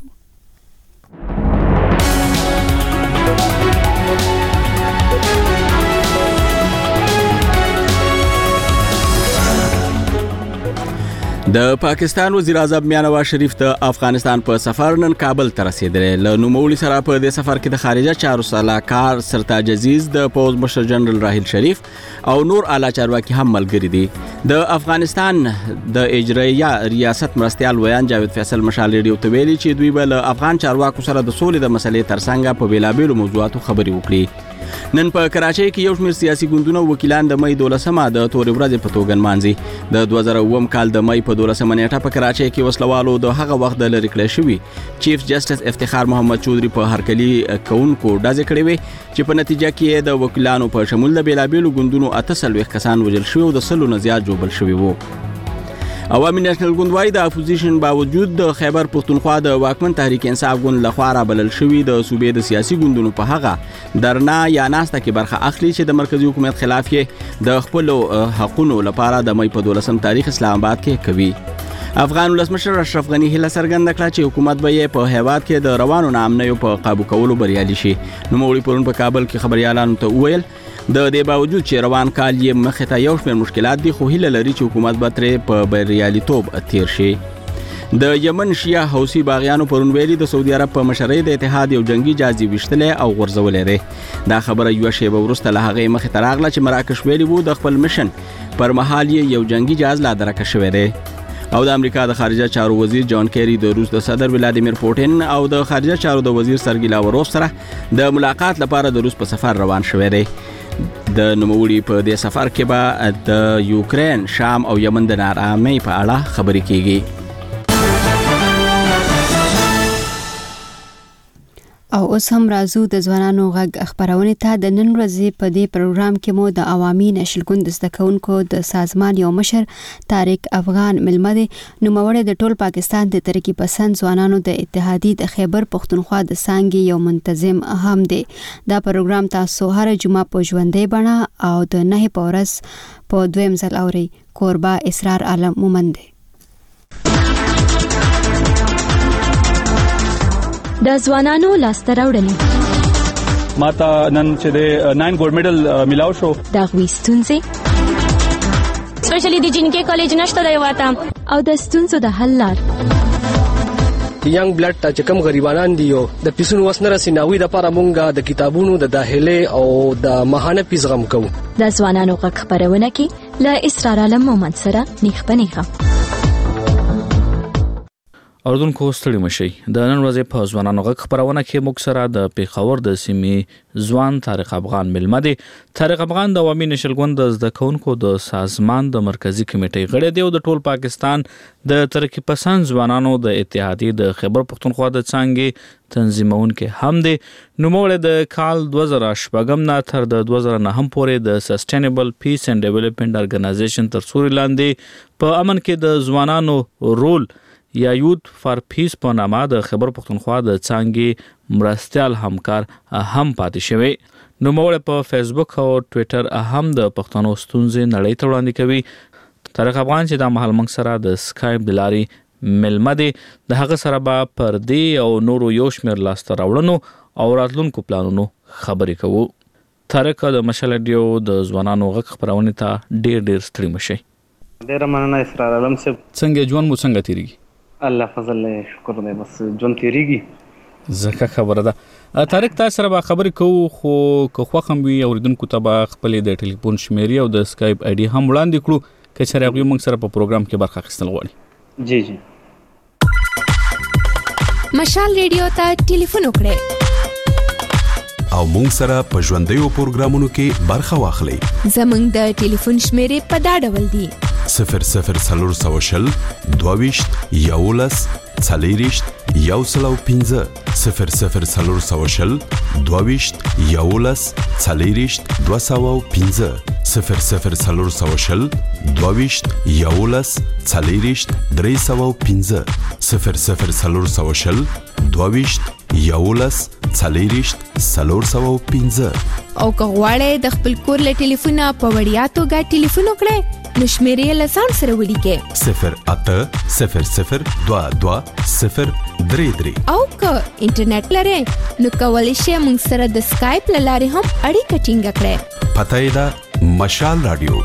د پاکستان وزیر اعظم میاں نواز شریف د افغانستان په سفر نن کابل ته رسیدلی له نوموړي سره په دې سفر کې د خارجه چارو سلاکار سرتاج عزیز د پوز مشر جنرال راحیل شریف او نور اعلی چارواکي هم ملګري دي د افغانستان د اجرایه ریاست مرستیال ویان جاوید فیصل مشال ریډیو ته ویلي چې دوی به له افغان چارواکو سره د سولې د مسلې ترڅنګ په بیلابیلو موضوعاتو خبرې وکړي نن په کراچۍ کې یو شمېر سیاسي ګوندونو وکیلان د مې دولسمه د تورې ورځې په توګه نمانځي د دوه زره اووم کال د مې په دولسمه نیټه په کراچۍ کې وسلوالو د هغه وخت د لرې کړی شوي چیف جسټس افتخار محمد چودري په هرکلي کوونکو ډزې کړې وې چې په نتیجه کې د وکیلانو په شمول د بیلابیلو ګوندونو اته څلوېښت کسان وژل شوي او د سلو نه زیات ژوبل شوي وو عوامي نېشنل ګوند وايي د اپوزیشن باوجود د خیبر پښتونخوا د واکمن تحریک انصاف ګوند لخوا رابلل شوي د صوبې د سیاسي ګوندونو په هغه درنا یا ناسته کې برخه اخلي چې د مرکزی حکومت خلاف یې د خپل حقونو لپاره د مې په دولسم تاریخ اسلام آباد کې کوي افغان ولسمشر اشرف غنی هیله څرګنده کړه چې حکومت به یې په هیواد کې د روانو ناامنیو په قابو کولو بریالي شي نوموړي پرون په کابل کې خبريالانو ته وویل د دې باوجود چې روان کال یې مخې ته یو شمېر مشکلات دي خو هیله لري چې حکومت به ترې په بریالیتوب تیر شي د یمن شیعه حوثي باغیانو پرون ویلي د سعودي عرب په مشرۍ د اتحاد یو جنگي جهاز ویشتلی او غورځولی دی دا خبره یوه شیبه وروسته له هغې مخې ته راغله چې مراکش ویلي وو د خپل مشن پر مهال یې یو جنگي جهاز لا درکه شوی دی او د امریکا د خارجه چارو وزیر جان کیری د روس د صدر ولادیمیر پوتین او د خارجه چارو د وزیر سرګی لاوروف سره د ملاقات لپاره د روس په سفر روان شوی دی د نوموړي په دې سفر کې به د یوکرين شام او یمن د نارامۍ په اړه خبرې کیږي او اوس هم راځو د ځوانانو غږ خبرونه ته د نن ورځې په دې پروګرام کې مو د عوامي نشل ګوند زدهکونکو د سازمان یو مشر طارق افغان ملمده نوموړی د ټول پاکستان د ترقی پسند ځوانانو د اتحادیې د خیبر پښتونخوا د څانګې یو منتظم اهم دی دا پروګرام تاسو هر جمعه په ژوندۍ بڼه او د نه په ورځ په دویم ځل اوري کوربه اسرار عالم مومند د ځوانانو لاسته راوړنې ماته نن چې د ناین ګولډ میډل ملاو شو دا غوي ستونزې سپیشلی د جنکې کالج نشته دی واته او د ستونزو د حل لار ینګ بلډ ته چې کوم غریبانان دي د پیسونو وسنه رسیناوي د لپاره مونږه د کتابونو د داخله او د ماهانه پیس غم کوو د ځوانانو غږ خبرونه کې ل اسرار عالم مومند سره نیخ پنیخه اوردونکو ستړي مشي د نن ورځې په ځوانانو غږ خبرونه کې موږ سره د پیښور د سیمې ځوان طارق افغان ملمده طارق افغان د عوامي نشل ګوند د زدهکونکو د سازمان د مرکزی کمیټې غړی دی او د ټول پاکستان د ترقی پسند ځوانانو د اتحادیې د خیبر پښتونخوا د څانګې تنظیمونکو هم دی نوموړی د کال دوه زره شپږم نه تر د دوه زره نهم پورې د سسټینیبل پیس اینڈ ډیولپمنٹ ارګنایزیشن تر سوري لاندې په امن کې د ځوانانو رول یا یوت فار پیس په نامه د خیبر پښتونخوا د څانګې مرستیال همکار هم پاتې شوی نوموړی په فیسبوک او ټوئیټر هم د پښتنو ستونزې نړۍ ته وړاندې کوي طارق افغان چې د مهال منګ سره د سکایپ د لارې ملمده د هغه سره به پر دې او نورو یو شمېر لاسته راوړنو او راتلونکو پلانونو خبرې کوو طارق د مشال ډیو د ځوانانو غږ خبرونه ته ډېر ډېر ستړي مشي ډېر مننه اسرار عالم صاحب څنګه ژوند مو څنګه تیریږي الله فضل شکر دی بس جون تیریږي زکه خبره ده طارق تاسو سره خبرې کوو خو که خو هم وي اوریدونکو ته به خپل د ټلیفون شمیرې او د سکایپ آی ډي هم وړاندې کړو که چېرې هغوی موږ سره په پروګرام کې برخه اخیستل غواړي جی جی مشال ریډیو ته ټلیفون وکړئ او مونږ سره په ژوندیو پروګرامونو کې برخه واخلئ. زموږ د ټلیفون شمیرې په دا ډول دي: صفر صفر څلور سوه شل دوه ویشت یولس څلېرویشت یو سل او پنځه صفر صفر څلور سوه شل دوه ویشت یولس څلېرویشت دوه سوه او پنځه صفر صفر څلور سوه شل دوه ویشت یولس څلېرویشت درې سوه او پنځه صفر صفر څلور سوه شل دوه ویشت یولس څلېرویشت څلور سوه او پنځه. او که غواړئ د خپل کور له ټلیفونه په وړیا توګه ټلیفون وکړئ نو شمیرې یې له ځان سره ولیکئ: صفر اته صفر صفر دوه دوه صفر درې درې. او که انټرنیټ لرئ نو کولی شئ موږ سره د سکایپ له لارې هم اړیکه ټینګه کړئ. پته یې ده مشال راډیو.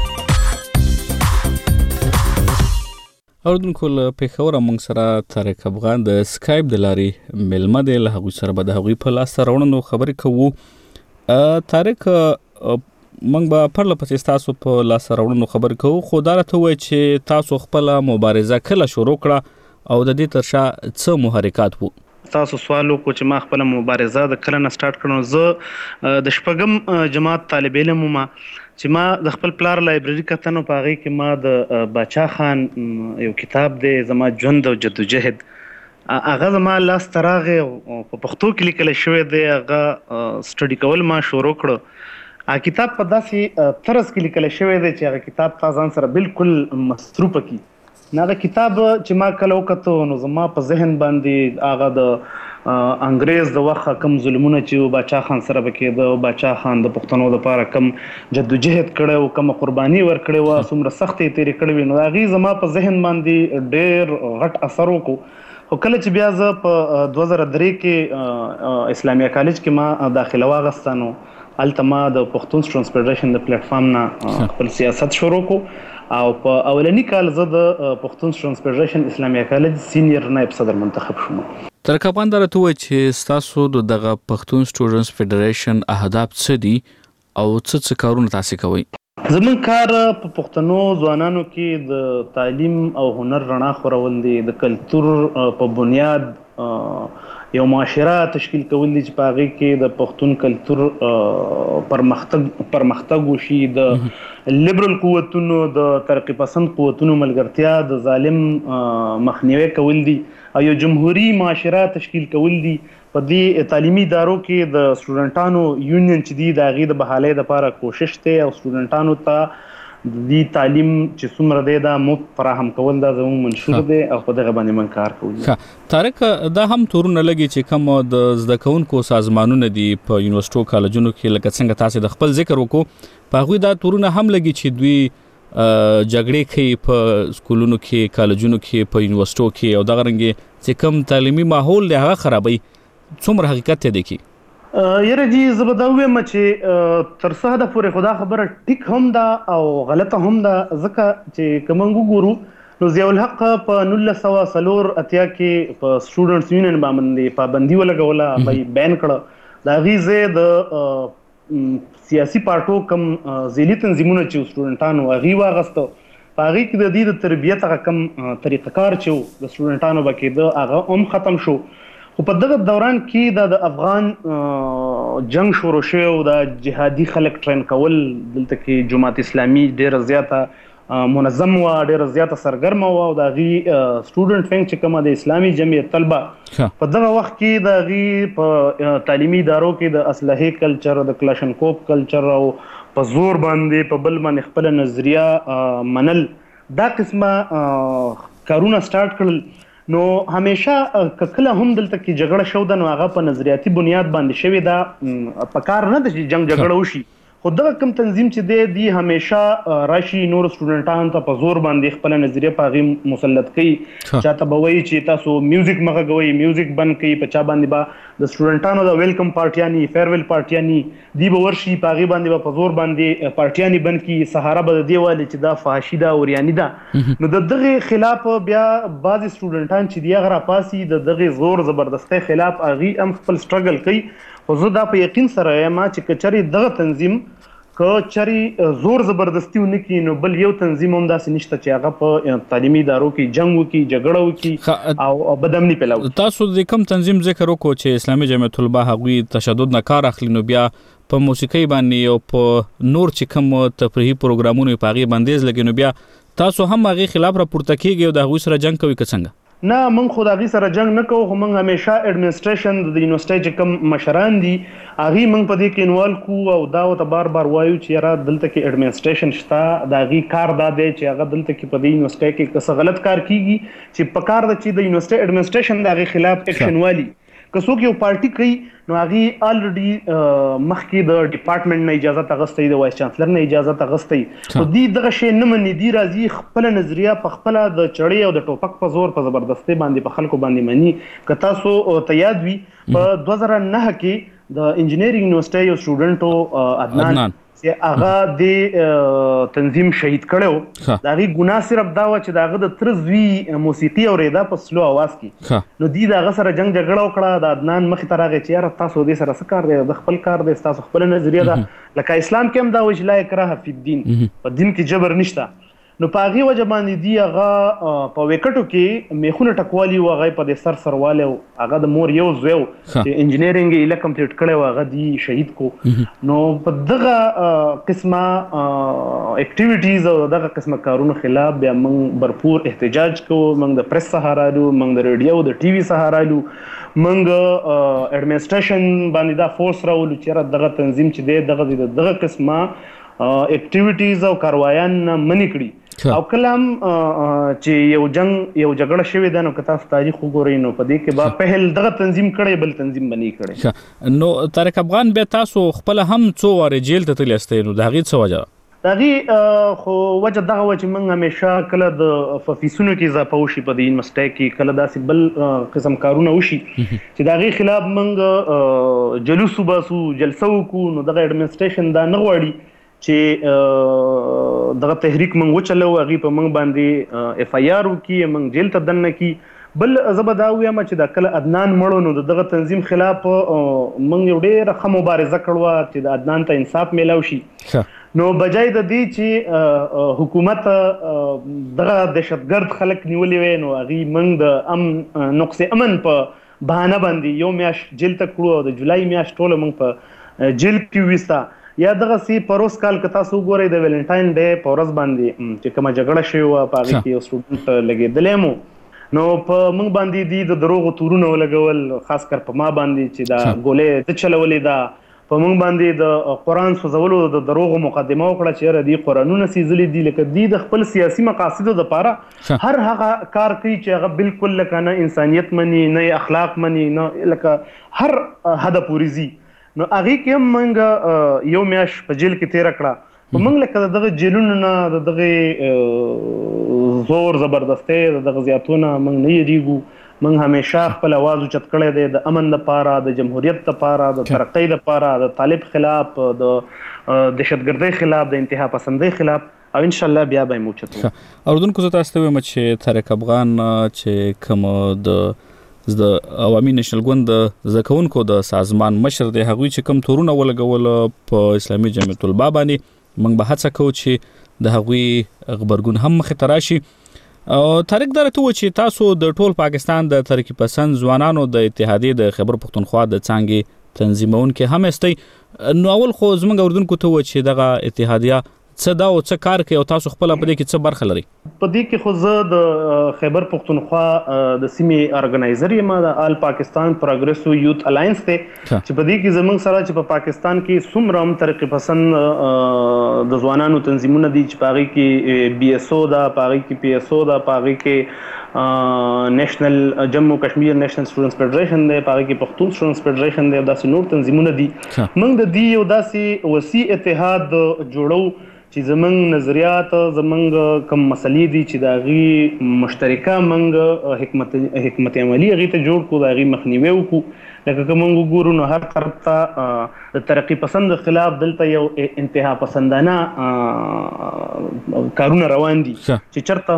اوردونکو له پېښوره موږ سره طارق افغان د سکایپ د لارې میلمه دی. له هغوی سره به د هغوی په لاسته راوړنو خبرې کوو. طارق موږ به پرله پسې ستاسو په لاسته راوړنو خبرې کوو، خو دا راته ووایئ چې تاسو خپله مبارزه کله شروع کړه او د دې تر شا څه محرکات وو؟ تاسو سوال وکړو چې ما خپله مبارزه د کله نه سټارټ کړم. زه د شپږم جماعت طالب علم وم چې ما د خپل پلار لایبرري کتنو په هغې کې ما د باچا خان یو کتاب دی زما ژوند او جدوجهد، هغه زما لاس ته راغی او په پښتو کې لیکلی شوی دی. هغه سټډي کول ما شروع کړه. هغه کتاب په داسې طرز کې لیکلی شوی دی چې هغه کتاب تا ځان سره بالکل مصروفه کړي. نو هغه کتاب چې ما کله وکتو نو زما په ذهن باندې هغه د انګریز د وخت کم ظلمونه چې باچا خان سره به کېده، باچا خان د پښتنو دپاره کم جدوجهد کړی و، کم قرباني ورکړې وه، څومره سختې یې تېرې کړې وې، نو هغې زما په ذهن باندې ډېر غټ اثر وکړو. خو کله چې بیا زه په دوه زره درې کې اسلامیه کالج کې ما داخله واخیسته نو هلته ما د پښتون سټوډنټس فیډریشن د پلیټفارم نه خپل سیاست شروع کړو او په اولنی کال زه د پښتون سټوډنټس فیډریشن اسلامیه کالج سینیر نائب صدر منتخب شوم. طارق افغان دا راته ووایئ چې ستاسو د دغه پښتون سټوډنټس فیډریشن اهداف څه دي او څه څه کارونه تاسې کوئ؟ زموږ کار په پښتنو ځوانانو کې د تعلیم او هنر رڼا خورول دي، د کلتور په بنیاد یو معاشره تشکیل کول دي چې په هغې کې د پښتون کلتور پرمختګ پرمختګ وشي، د لیبرل قوتونو د ترقي پسند قوتونو ملګرتیا، د ظالم مخنیوی کول دي او یو جمهوري معاشره تشکیل کول دي. په دې تعلیمي ادارو کې د سټوډنټانو یونین چې دي د هغې د بحالۍ دپاره کوشش دی او سټوډنټانو ته د دې تعلیم چې څومره دی دا مفت فراهم کول دا زموږ منشور دی او په دغه باندې موږ کار کوو. طارق دا هم تورونه لګي چې کوم د زده کوونکو سازمانونه دي په یونیورسټو کالجونو کې لکه څنګه تاسې د خپل ذکر وکړو، په هغوی دا تورونه هم لګي چې دوی جګړې کوي په سکولونو کې، کالجونو کې، په یونیورسټو کې او دغه رنګې چې کوم تعلیمي ماحول دی هغه خرابوي. څومره حقیقت دی کې؟ یاره جی زه به دا ووایم چې تر څه حده پورې خو دا خبره ټیک هم ده او غلطه هم ده، ځکه چې که موږ وګورو نو ضیاءالحق په نولس سوه څلور اتیا کې په سټوډنټس یونین باندې پابندي ولګوله، هغه بیان کړه. د هغې ځای د سیاسي پارټو کم ذیلي تنظیمونه چې سټوډنټانو هغې واخیسته، په هغې کې د دې د تربیت هغه کم طریقه کار چې و د سټوډنټانو به کېده هغه هم ختم شو. خو په دغه دوران کې دا د افغان جنگ شروع شوی او د جهادي خلک ټرین کول، دلته کې جماعت اسلامي ډېره زیاته منظم وه، ډېره زیاته سرګرمه وه او د هغې سټوډنټ وینګ چې کومه د اسلامي جمعیت طلبه په دغه وخت کې د هغې په تعلیمي ادارو کې د اسلحې کلچر، د کلاشنکوف کلچر او په زور باندې په بل باندې خپله نظریه منل، دا قسمه کارونه سټارټ کړل. نو همیشه که کله هم دلته کې جګړه شوده نو هغه په نظریاتي بنیاد باندې شوې ده، په کار نه ده چې جنګ جګړه وشي. خو دغه کوم تنظیم چې دی دی همیشه راشي نور سټوډنټانو ته په زور باندې خپله نظریه په هغې مسلط کوي. چاته به وایي چې تاسو میوزیک مه غږوئ، میوزیک بند کوي، په چا باندې به د سټوډنټانو د ویلکم پارټیانې، فیرویل پارټیانې دی به ورشي، په هغې باندې به په زور باندې پارټیانې بند کړي. سهاره به د دې ویلې چې دا فحاشي ده، اوریاني ده. نو د دغې خلاف بیا بعضې سټوډنټان چې دي هغه راپاسي د دغې زور زبردستۍ خلاف هغې هم خپل سټرګل کوي. خو زه دا په یقین سره یم چې که چېرې دغه تنظیم که چری زور زبردستی ونه کړي نو بل یو تنظیم هم داسې نشته چې هغه په تعلیمي ادارو کې جنګ وکړي جګړه وکړي او بدامني پیلاوي. تاسو د کوم تنظیم ذکر وکړو چې اسلامي جمعیت البا هغوی تشدد نه کار اخلي نو بیا په موسیقي باندې او په نور چې کوم تفریحي پروګرامونو په هغې بندیز لګي نو بیا تاسو هم هغې خلاف راپورته کیږئ او د هغوی سره جنګ کوئ که څنګه؟ نه موږ خو د هغې سره جنګ نه کوو خو موږ همیشه اډمنسټریشن د یونیورسټۍ چې کوم مشران دي هغې موږ په دې کې انوالو کوو او دا ورته بار بار وایو چې یاره دلته کې اډمنسټریشن شته د هغې کار دا دی چې هغه دلته کې په دې یونیورسټۍ کې که څه غلط کار کیږي چې په کار ده چې د یونیورسټۍ اډمنسټریشن د هغې خلاف ایکشن والي. که څوک یو پارټي کوي نو هغې الریډي مخکې د ډپارټمنټ نه اجازت اخیستی د وایس چانسلر نه اجازت اخیستی خو دوی دغه شی نه مني دوی راځي خپله نظریه په خپله د چړې او د ټوپک په زور په زبردستۍ باندې په خلکو باندې مني. که تاسو ته یاد وي په دوه زره نهه کې د انجینرینګ یونیورسټۍ یو سټوډنټ عدنان چې هغه د تنظیم شهید کړی و د هغې ګناه صرف دا وه چې د هغه د تره زوی موسیقي اورېده په سلو اواز کې نو دوی د هغه سره جنګ جګړه وکړه د عدنان مخې ته راغی چې یاره تاسو دې سره څه کار دی د خپل کار دی ستاسو خپله نظریه ده لکه اسلام کې هم دا وایي چې لا اکراه فی الدین په دین کې جبر نشته. نو په هغې وجه باندې دي هغه په ویکټو کې میخونه ټکوالي و هغه په دې سر سروالی و هغه د مور یو زوی و چې انجینرینګ یې ایله کمپلیټ کړی و هغه دی شهید کو. نو په دغه قسمه اکټیویټیز او دغه قسمه کارونو خلاف بیا موږ برپور احتجاج کوو. موږ د پریس څخه رالو موږ د ریډیو د ټي وي څخه رالو موږ اډمنسټریشن باندې دا فورس راولو چې یاره دغه تنظیم چې دی دغه دغه قسمه اکټیویټیز او کاروایان منې کړي او کله هم چې یو جنګ یو جګړه شوې ده نو که تاسو تاریخ وګورئ نو په دې کې به پهل دغه تنظیم کړی بل تنظیم به نه کړی. نو طارق افغان بیا تاسو خپله هم څو وارې جیل ته تللی یاستئ نو د هغې څه وجه ده؟ د هغې خو وجه دغه وه چې موږ همیشه کله د فیسونو کې اضافه وشي په دې یونیورسټۍ کې کله داسې بل قسم کارونه وشي چې د هغې خلاف موږ جلوس وباسو جلسه وکړو نو دغه اډمنسټریشن دا نه غواړي چې دغه تحریک موږ وچلو هغې په موږ باندې اف آی آر وکړي موږ جیل ته دننه کړي. بل زه به دا ووایم چې دا کله عدنان مړو نو د دغه تنظیم خلاف موږ یو ډېره ښه مبارزه کړې وه چې د عدنان ته انصاف میلاو شي. نو بجای د دې چې حکومت دغه دهشتګرد خلک نیولي وی نو هغې موږ د ام نقص امن په بهانه باندې یو میاشت جیل ته کړو او د جولای میاشت ټوله موږ په جیل کې وویسته. یا دغسې په روز کال که تاسو وګورئ د ویلنټاین ډے په ورځ باندې چې کومه جګړه شوې وه په هغې کې یو سټوډنټ لګېدلی مو نو په موږ باندې دي د دروغو تورونه ولګول خاص کر په ما باندې چې دا ګولۍ ده چلولې ده په موږ باندې د قرآن سوځولو د دروغو مقدمه وکړه چې یاره دوی قرآنونه سیزلي دي لکه دوی د خپل سیاسي مقاصدو دپاره هر هغه کار کوي چې هغه بالکل لکه نه انسانیت مني نه اخلاق مني نه لکه هر حده پورې ځي. نو هغې کې هم موږ یو میاشت په جیل کې تېره کړه په موږ لکه د دغه جیلونو نه د دغې زور زبردستۍ د دغه زیاتونه موږ نه یېرېږو. موږ همیشه خپل اواز اوچت کړی دی د امن دپاره د جمهوریت دپاره د ترقۍ دپاره د طالب خلاف د دهشتګردۍ خلاف د انتها پسندۍ خلاف او انشاءالله بیا به یې موچت وو. اردونکو زه تاسو ته وایم چې طارق افغان چې کوم د د عوامي نېشنل ګوند د زده کوونکو د سازمان مشر دی هغوی چې کوم تورونه ولګول په اسلامي جمعیت البا باندې موږ به هڅه کوو چې د هغوی غبرګون هم مخې ته راشي. طارق دا راته ووایه چې تاسو د ټول پاکستان د ترقي پسند ځوانانو د اتحادیې د خیبر پښتونخوا د څانګې تنظیمونکي هم یاستئ. نو اول خو زموږ اردونکو ته ووایه چې دغه اتحادیه څه ده او څه کار کوي او تاسو خپله په دې کې څه برخه لرئ؟ په دې کې خو زه د خیبر پښتونخوا د سیمې ارګنایزر یم د آل پاکستان پروګریسو یوت الاینس دی چې په دې کې زموږ سره چې په پاکستان کې څومره هم ترقي پسند د ځوانانو تنظیمونه دي چې په هغې کې بي ایس او ده په هغې کې پی ایس او ده په هغې کې نېشنل جموں کشمیر نېشنل سټوډنټس فیډریشن دی په هغې کې پښتون سټوډنټس فیډریشن دی او داسې نور تنظیمونه دي. موږ د دې یو داسې وسیع اتحاد جوړو چې زمونږ نظریات زمونږ کوم مسلې دي چې د هغې مشترکه موږ حکمت حکمت عملي هغې ته جوړ کړو د هغې مخنیوی وکړو. لکه که موږ وګورو نو هر طرف ته د ترقي پسند خلاف دلته یو انتها پسندانه کارونه روان دي چې چېرته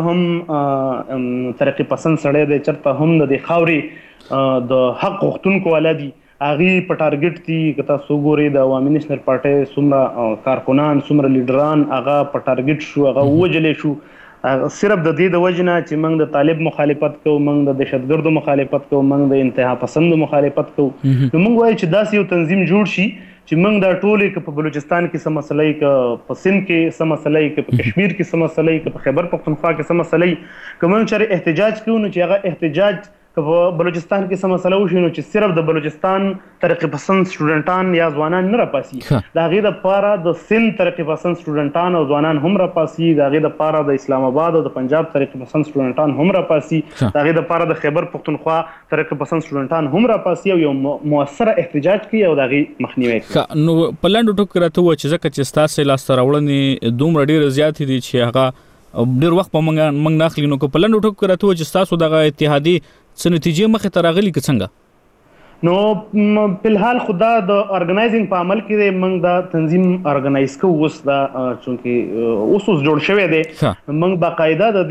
هم ترقي پسند سړی دی چېرته هم د دې خاورې د حق غوښتونکو والا دي هغه په ټارګټ دي کته سوګوري د عوامي نېشنل پارټي څومره کارکونان څومره لیډران هغه په ټارګټ شو هغه وجلې شو صرف د دې د وجنه چې موږ د طالب مخالفت کوو موږ د دهشتګردو مخالفت کوو موږ د انتها پسند مخالفت کوو نو موږ وایو چې داسې یو تنظیم جوړ شي چې موږ دا ټولې ک په بلوچستان کې سم مسلې ک په سند کې سم مسلې ک په کشمیر کې سم مسلې ک په خیبر پختونخوا کې سم مسلې کوم چې احتجاج کوو نو چې هغه احتجاج په بلوچستان کې سم مسله وشي نو چې صرف د بلوچستان ترقی پسند سټوډنټان یا ځوانان نه راپاسي دا غي د پاره د سند ترقی پسند سټوډنټان او ځوانان هم راپاسي دا غي د پاره د اسلام آباد او د پنجاب ترقی پسند سټوډنټان هم راپاسي دا غي د پاره د خیبر پختونخوا ترقی پسند سټوډنټان هم راپاسي او یو موثره احتجاج کوي او دا غي مخنیوي کوي نو په لاندو ټکو راته و چې ځکه چې ستاسو لاس راوړنې دومره ډیر زیات دي چې هغه ډیر وخت په منګ منګ ناخلي نو په لاندو ټکو راته و چې تاسو دغه اتحادي څه نتیجې مخه ته راغلي که څنګه نو په الحال خدا د ارګنایزینګ په عمل کې موږ دا تنظیم ارګنایز کوو اوس دا چونکې اوس اوس جوړ شوی دی موږ باقاعده د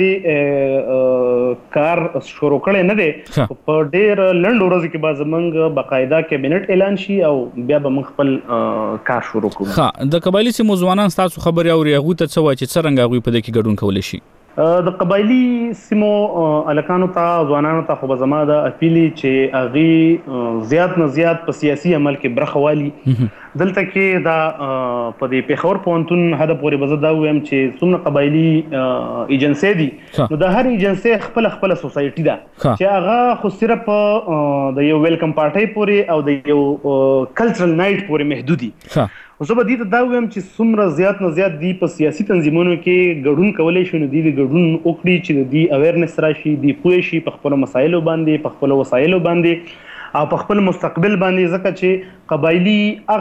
دې کار شروع کړی نه دی په ډېر لنډ ورځو کې به زموږ باقاعده کابینټ اعلان شي او بیا به موږ خپل کار شروع کوو ښه د قبایلي سیمو ځوانان ستاسو خبرې اوري هغوی ته څه وایي چې څرنګه هغوی په دې کې ګډون کولی شي د قبایلی سیمو الکانو ته ځوانانو ته خو به زما د اپیلي چې هغې زیات نه زیات په سیاسي عمل کې برخه والي دلته کې دا په دې پېښور پوهنتون حده پورې به زه دا ووایم چې څومره قبایلي ایجنسۍ دي نو د هر ایجنسۍ خپله خپله سوسایټي ده چې هغه خو صرف د یو ویلکم پارټۍ پورې او د یو کلچرل نایټ پورې محدود دي زه به دې ته دا ووایم چې څومره زیات نه زیات دي په سیاسي تنظیمونو کې ګډون کولی شي نو دوی د ګډون وکړي چې د دوی اویرنس راشي دوی پوه شي په خپلو مسایلو باندې په خپلو وسایلو باندې او په خپل مستقبل باندې ځکه چې قبایلي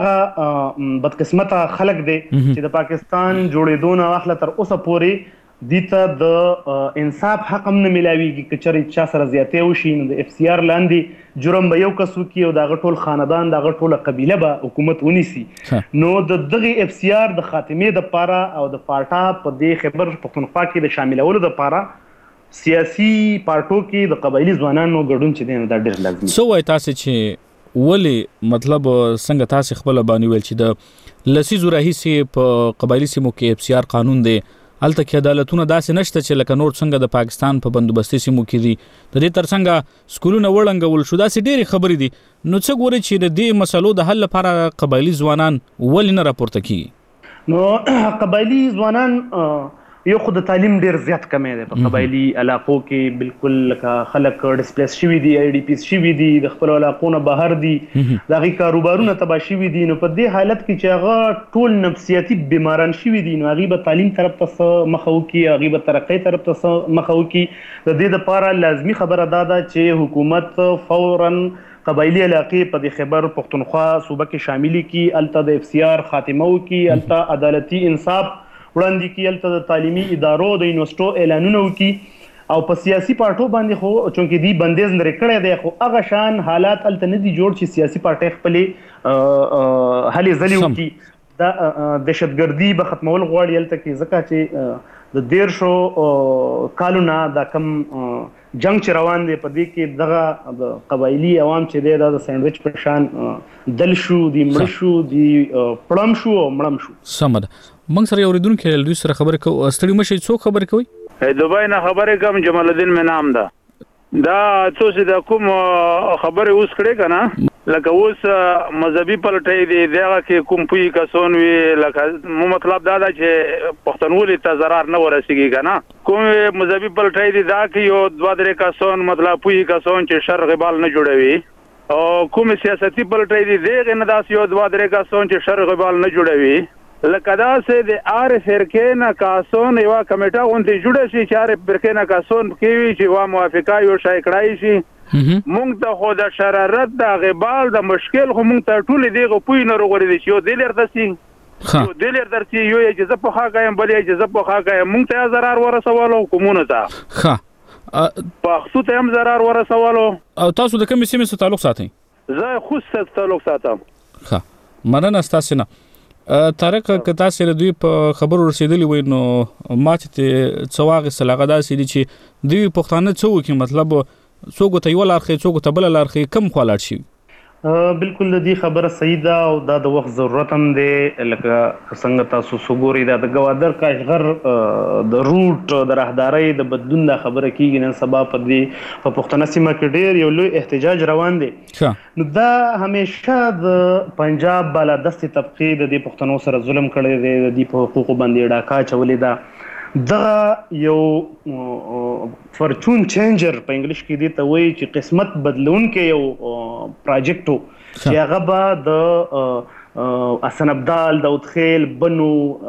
هغه بدقسمته خلک دی چې د پاکستان جوړېدو نه اخله تر اوسه پورې دیته د انصاف حق هم نه ملاویږي که چېرې چا سره زیاتې وشي نو د اف سی آر لاندې جرم به یو کس وکړي او د هغه ټول خاندان د هغه ټوله قبیله به حکومت ونیسي نو د دغې اف سی آر د خاتمې دپاره او د پاټا په دې خیبر پښتونخوا کې د شاملولو دپاره سیاسي پارټو کې د قبایلي ځوانانو ګډون چې دی نو دا ډېر لازمي څه وایي تاسې چې ولې مطلب څنګه تاسې خپله باندې ویل چې د لسیزو راهیسې په قبایلي سیمو کې اف سی آر قانون دی هلته کې عدالتونه داسې نشته چې لکه نور څنګه د پاکستان په بندوبستي سیمو کې دي د دې ترڅنګ سکولونه وړنګول شو داسې ډېرې خبرې دي نو څه ګورئ چې د دې مسلو د حل لپاره قبایلي ځوانان ولې نه راپورته کیږي نو قبایلي ځوانان یو خو د تعلیم ډیر زیات کمی دی په قبایلي علاقو کې بالکل لکه خلک ډسپلیس شوي دي آی ډي پیس شوي دي د خپلو علاقو نه بهر دي د هغې کاروبارونه تباه شوي دي نو په دې حالت کې چې هغه ټول نفسیاتي بیماران شوي دي نو هغوی به تعلیم طرف ته څه مخه وکړي هغوی به ترقۍ طرف ته څه مخه وکړي د دې دپاره لازمي خبره دا ده چې حکومت فوراً قبایلی علاقې په د خیبر پښتونخوا صوبه کې شاملې کړي هلته د اف سی آر خاتمه وکړي هلته عدالتي انصاف وړاندې کړي هلته د تعلیمي ادارو د یونیورسټو اعلانونه وکړي او په سیاسي پارټو باندې خو چونکې دوی بندیز لرې کړی دی خو هغه شان حالات هلته نه دي جوړ چې سیاسي پارټۍ خپلې هلې ځلې وکړي دا دهشتګردي به ختمول غواړي هلته کې ځکه چې د دیرشو کالو نه دا کم جنگ چې روان دی په دې کې دغه د قبایلي عوام چې دی دا د سینډویچ په شان دل شو دی مړه شو دی پړم شو او مړم شو سمه ده موږ سره یو اورېدونکی له دوی سره خبرې کوو ستړي مه شئ څوک خبرې کوئ دبۍ نه خبرې کوم جمال الدین مې نام ده دا څو چې د کوم خبرې اوس کړې که نه لکه اوس مذهبي پلټۍ دي دغه کې کوم پوهي کسان وي لکه مو مطلب دا ده چې پښتونولي ته ضرر نه ورسېږي که نه کوم مذهبي پلټۍ دي دا کې یو دوه درې کسان مطلب پوهي کسان چې شر غبال نه جوړوي او کوم سیاسي پلټۍ دي دغې نه داسې یو دوه درې کسان چې شر غبال نه جوړوي لکه داسې د هر فرقې نه کاسون یوه کمیټه غوندې جوړه شي چې هرې فرقې نه کاسون پکې وي چې یوه موافقه یو شی کړی شي مونږ ته خو د شرارت د غبال د مشکل خو مونږ ته ټولې دغه پوهې نه راغورېدي چې یو دل درته سي یو دل درته یو یې چې زه پخوا کویم بل یې چې زه پخوا کویم مونږ ته ضرر ورسولو حکومونو ته ښه پښتو ته هم ضرر ورسولو او تاسو د کومې سیمې سره تعلق ساتئ زه خوست سره تعلق ساتم ښه مننه ستاسې نه طارق که تاسې له دوی په خبرو رسېدلي وئ نو ما چې ترې څه واخیستل هغه داسې دي چې دوی پښتانه څه وکړي مطلب څوک ورته یوه لار ښیي څوک ورته بله لار ښیي کوم خوا لاړ شي بالکل د دې خبره صحیح ده او دا د وخت ضرورت هم دی لکه څنګه تاسو وګورئ دا د ګوادر کاشغر د روټ د راهدارۍ د بدلون دا خبره کیږي نن سبا په دې په پښتنه سیمه کې ډېر یو لوی احتجاج روان دی نو دا همیشه د پنجاب بالادستې طبقې د دې پښتنو سره ظلم کړی دی د دې په حقوقو باندې ډاکا اچولې ده دغه یو فرچون چینجر په انګلیش کې دی ته وایي چې قسمت بدلونکی یو پراجیکټ و چې هغه به د حسن ابدال داود خیل بنو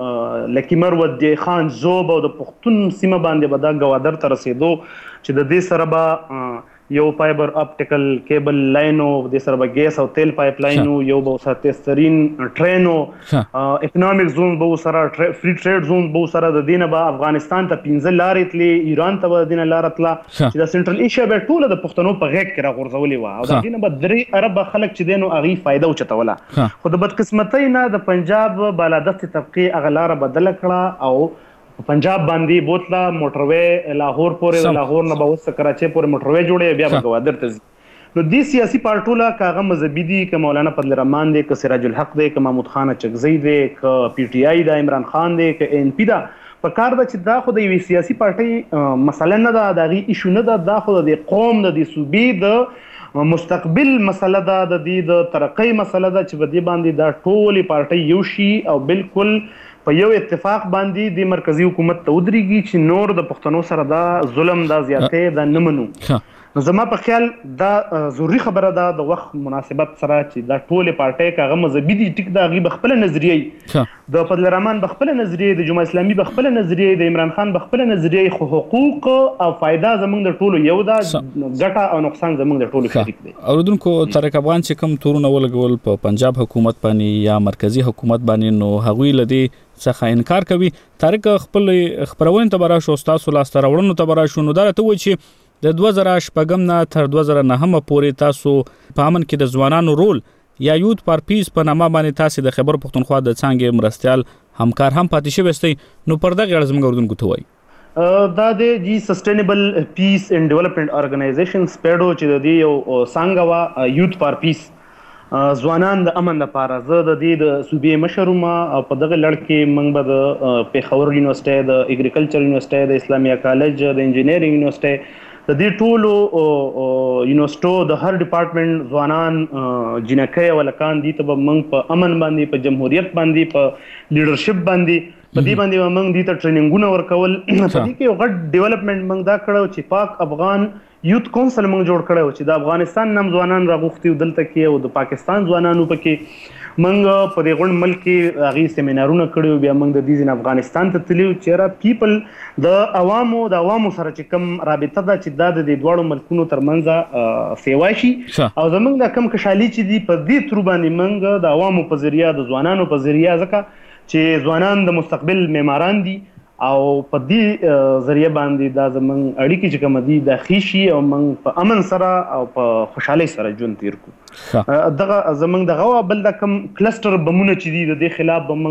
لکی مرود خان زوب او د پښتون سیمه باندې به دا ګوادر ته رسېدو چې د دې سره به یو فایبر اپټیکل کیبل لاینو د سره به ګیس او تیل پایپ لاینو یو به سره تسترین ټرینو اکونومیک زون به سره فری ټریډ زون به سره د دینه به افغانستان ته پنځه لارې تلې ایران ته به دینه لار تله چې د سنټرل ایشیا به ټوله د پښتنو په غیږ کې راغورځولې وه او د دینه به درې ارب خلک چې دینو هغوی فایده اوچتوله خو د بدقسمتۍ نه د پنجاب بالادستې طبقې هغه لاره بدله کړه او پنجاب باندې بوتله موټروي لاهور پورې لاهور نه به اوس کراچۍ پورې موټروي جوړوي بیا به ګوادر ته ځي نو دې سیاسي پارټونه که هغه مذهبي دي که مولانا فضل الرحمن دی که سراج الحق دی که محمود خان اچکزی دی که پی ټي آی دا عمران خان دی که این پی دا په کار ده چې دا خو د یوې سیاسي پارټۍ مسله نه ده د هغې ایشو نه ده دا خو د دې قوم د دې صوبې د مستقبل مسله ده د دې د ترقۍ مسله ده چې په دې باندې دا ټولې پارټۍ یو شي او بالکل په یو اتفاق باندې د مرکزی حکومت ته ودرېږي چې نور د پښتنو سره دا ظلم دا زیاتې دا نه منو نو زما په خیال دا ضروري خبره ده د وخت مناسبت سره چې دا ټولې پارټۍ که هغه مذهبي دي ټیک د هغې به خپله نظریه د فضل الرحمن به خپله نظریه د جمعه اسلامي به خپله نظریه د عمران خان به خپله نظریه خو حقوق او فایده زموږ د ټولو یو ده ګټه او نقصان زموږ د ټولو شریک دی اورېدونکو طارق افغان چې کوم تورونه ولګول په پنجاب حکومت باندې یا مرکزی حکومت باندې نو هغوی له دې څخه انکار کوي طارق خپل خبرونې ته به راشو ستاسو لاسته راوړنو ته به راشو نو دا راته وایي چې د دوه زره شپږم نه تر دوه زره نهمه پورې تاسو په امن کې د ځوانانو رول یا یوت فار پیس په نامه باندې تاسو د خیبر پښتونخوا د څانګې مرستیال همکار هم پاتې شوی یاستئ نو پر دغه اړه زموږ اورېدونکو ته وایي دا د جی سسټینبل پیس اینډ ډیولپمنٹ ارګنایزیشن سپیډو چې د دې یو څانګه وه یوت فار پیس ځوانان د امن لپاره زه د دې د صوبې مشر وم او په دغه لړ کې موږ به د پېښور یونیورسټۍ د اګریکلچر یونیورسټۍ د اسلامیه کالج د انجینرینګ یونیورسټۍ د دې ټولو یونیورسټو د هر ډپارټمنټ ځوانان جنکۍ او هلکان دي ته به موږ په امن باندې په جمهوریت باندې په لیډرشپ باندې په دې باندې به موږ دې ته ټریننګونه ورکول په دې کې یو غټ ډیولپمنټ موږ دا کړی چې پاک افغان یوت کونسل موږ جوړ کړی و چې د افغانستان نم ځوانان راغوښتي و دلته کې او د پاکستان ځوانانو پکې موږ په دې غونډ ملک کې هغې سیمینارونه کړي و بیا موږ د دې ځینې افغانستان ته تللي و چې یاره پیپل د عوامو د عوامو سره چې کوم رابطه ده چې دا د دې دواړو ملکونو ترمنځه سیوا شي او زموږ دا کم کشالي چې دي په دې ترو باندې موږ د عوامو په ذریعه د ځوانانو په ذریعه ځکه چې ځوانان د مستقبل معماران دي او په دې ذریعه باندې دا زموږ اړیکې چې کومه دي دا ښې شي او موږ په امن سره او په خوشحالۍ سره ژوند تیر کړو دغه زموږ دغه بل د کوم کلسټر بمونه چې دي د دې خلاف به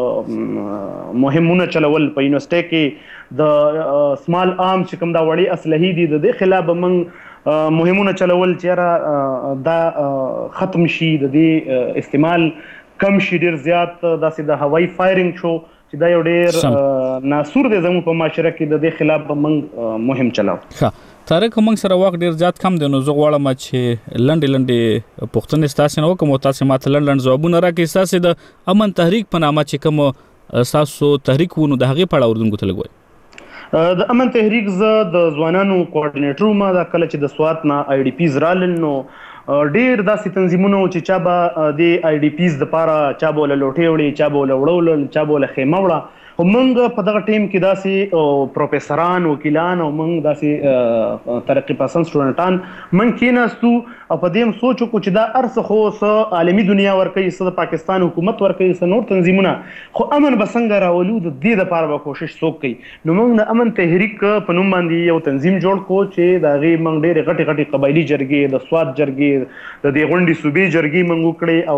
موږ مهمونه چلول په یونیورسټۍ کې د سمال آرم چې کوم دا وړې اسلحې دي د دې خلاف به موږ مهمونه چلول چې دا ختم شي د دې استعمال کم شي ډېر زیات داسې د هوایي فایرنګ شو چې دا یو ډېر ناسور دی زموږ په معاشره کې د دې خلاف به موږ مهم چلاو ښه طارق موږ سره وخت ډېر زیات کم دی نو زه غواړم چې لنډې لنډې پوښتنې ستاسې نه وکړم او تاسې ماته لنډ لنډ ځوابونه راکړئ ستاسې د امن تحریک په نامه چې کوم ستاسو تحریک و نو د هغې په اړه اورېدونکو ته لږ وایئ د امن تحریک زه د ځوانانو کوارډینیټر وم دا کله چې د سوات نه آی ډي پیز رالل نو ډېر داسې تنظیمونه و چې چا به د آی ډي پیز دپاره چا به له لوټې وړي چا به له وړه چا به له خیمه وړه خو موږ په دغه ټیم کې داسې پروفیسران وکیلان او موږ داسې ترقي پسند سټوډنټان موږ کېناستو او په دې هم سوچ وکړو چې دا هر څه خو څه عالمي دنیا ورکوي څه د پاکستان حکومت ورکوي څه نور تنظیمونه خو امن به څنګه راولو د دې دپاره به کوشش څوک کوي نو موږ د امن تحریک په نوم باندې یو تنظیم جوړ کړو چې د هغې موږ ډېرې غټې غټې قبایلي جرګې د سوات جرګې د دې غونډې صوبې جرګې موږ وکړې او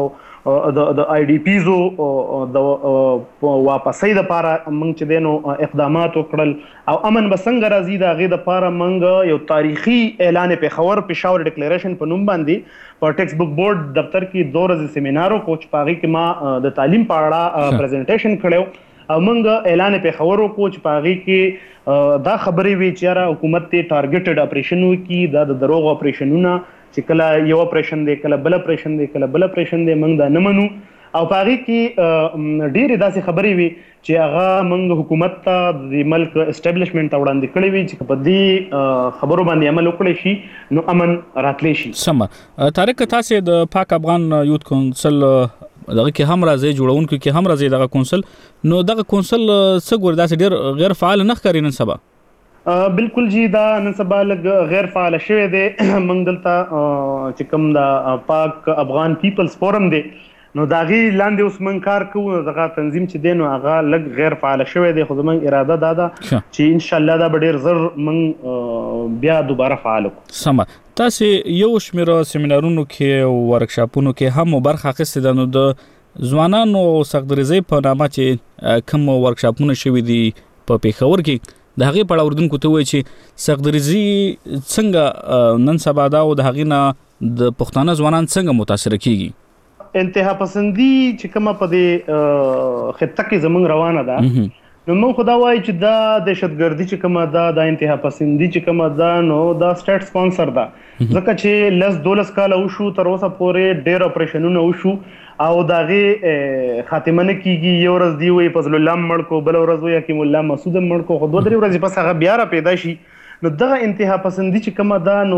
د د آی ډي پیزو د واپسۍ د پاره موږ چې دینو اقدامات وکړل او امن بسنګ راځي د غي د پاره موږ یو تاریخي اعلان پیښور پېښور ډیکلیریشن په نوم باندې په ټیکس بک بورډ دفتر کې دوه ورځې سیمینار او کوچ پاغي کې ما د تعلیم په اړه پریزنټیشن کړو او موږ اعلان پیښور او کوچ پاغي کې دا خبرې وی چې حکومت ته ټارګټډ اپریشن وکي دا د دروغ اپریشنونه چې کله یو اپریشن دی کله بل اپریشن دی کله بل اپریشن دی موږ دا نه منو او پاغي کې ډېرې داسې خبرې وي چې هغه موږ حکومت ته د ملک اسټابلیشمنت ته وړاندې کړې وي چې په دې خبرو باندې عمل وکړي شي نو امن راتلی شي. سم طارق تاسو د پاک افغان یوت کونسل دغه کې هم راځي جوړونکو کې هم راځي دغه کونسل نو دغه کونسل څه ګور داسې ډېر غیر فعال نه ښکاري نن سبا. بالکل جی دا نن سبا لږ غیر فعال شوی دی موږ دلته چې کوم د پاک افغان پیپلز فورم دی نو دا غي لاندې اوس من کار کوو دغه تنظیم چې دی نو هغه لږ غیر فعال شوی دی خو زموږ اراده دا ده چې ان شاء الله دا به ډېر زر موږ بیا دوباره فعال کړو. سم تاسو یو شمېر سیمینارونو کې او ورکشاپونو کې هم برخه اخیستې ده نو د ځوانانو سختدریزۍ په نامه چې کوم ورکشاپونه شوي دي په پیښور کې د هغې په اړه اردونکو ته وایي چې سختدریزي څنګه نن سبا دا او د هغې نه د پښتانه ځوانان څنګه متاثره کیږي. انتها پسندي چې کومه په دې خطه کې زموږ روانه ده نو موږ خدا وایي چې دا دهشتګردي چې کومه ده دا انتها پسندي چې کومه ده نو دا سټیټ سپانسر ده ځکه چې لس دولس کاله وشو تر اوسه پورې ډېر اپریشنونه وشو او دا غي خاتمه نه کیږي یو ورځ دی وي فضل الله مړ کو بل ورځ وي حکیم الله مسعود مړ کو خو دوه درې ورځې پس هغه بیا را پیدا شي نو دغه انتها پسندي چې کومه ده نو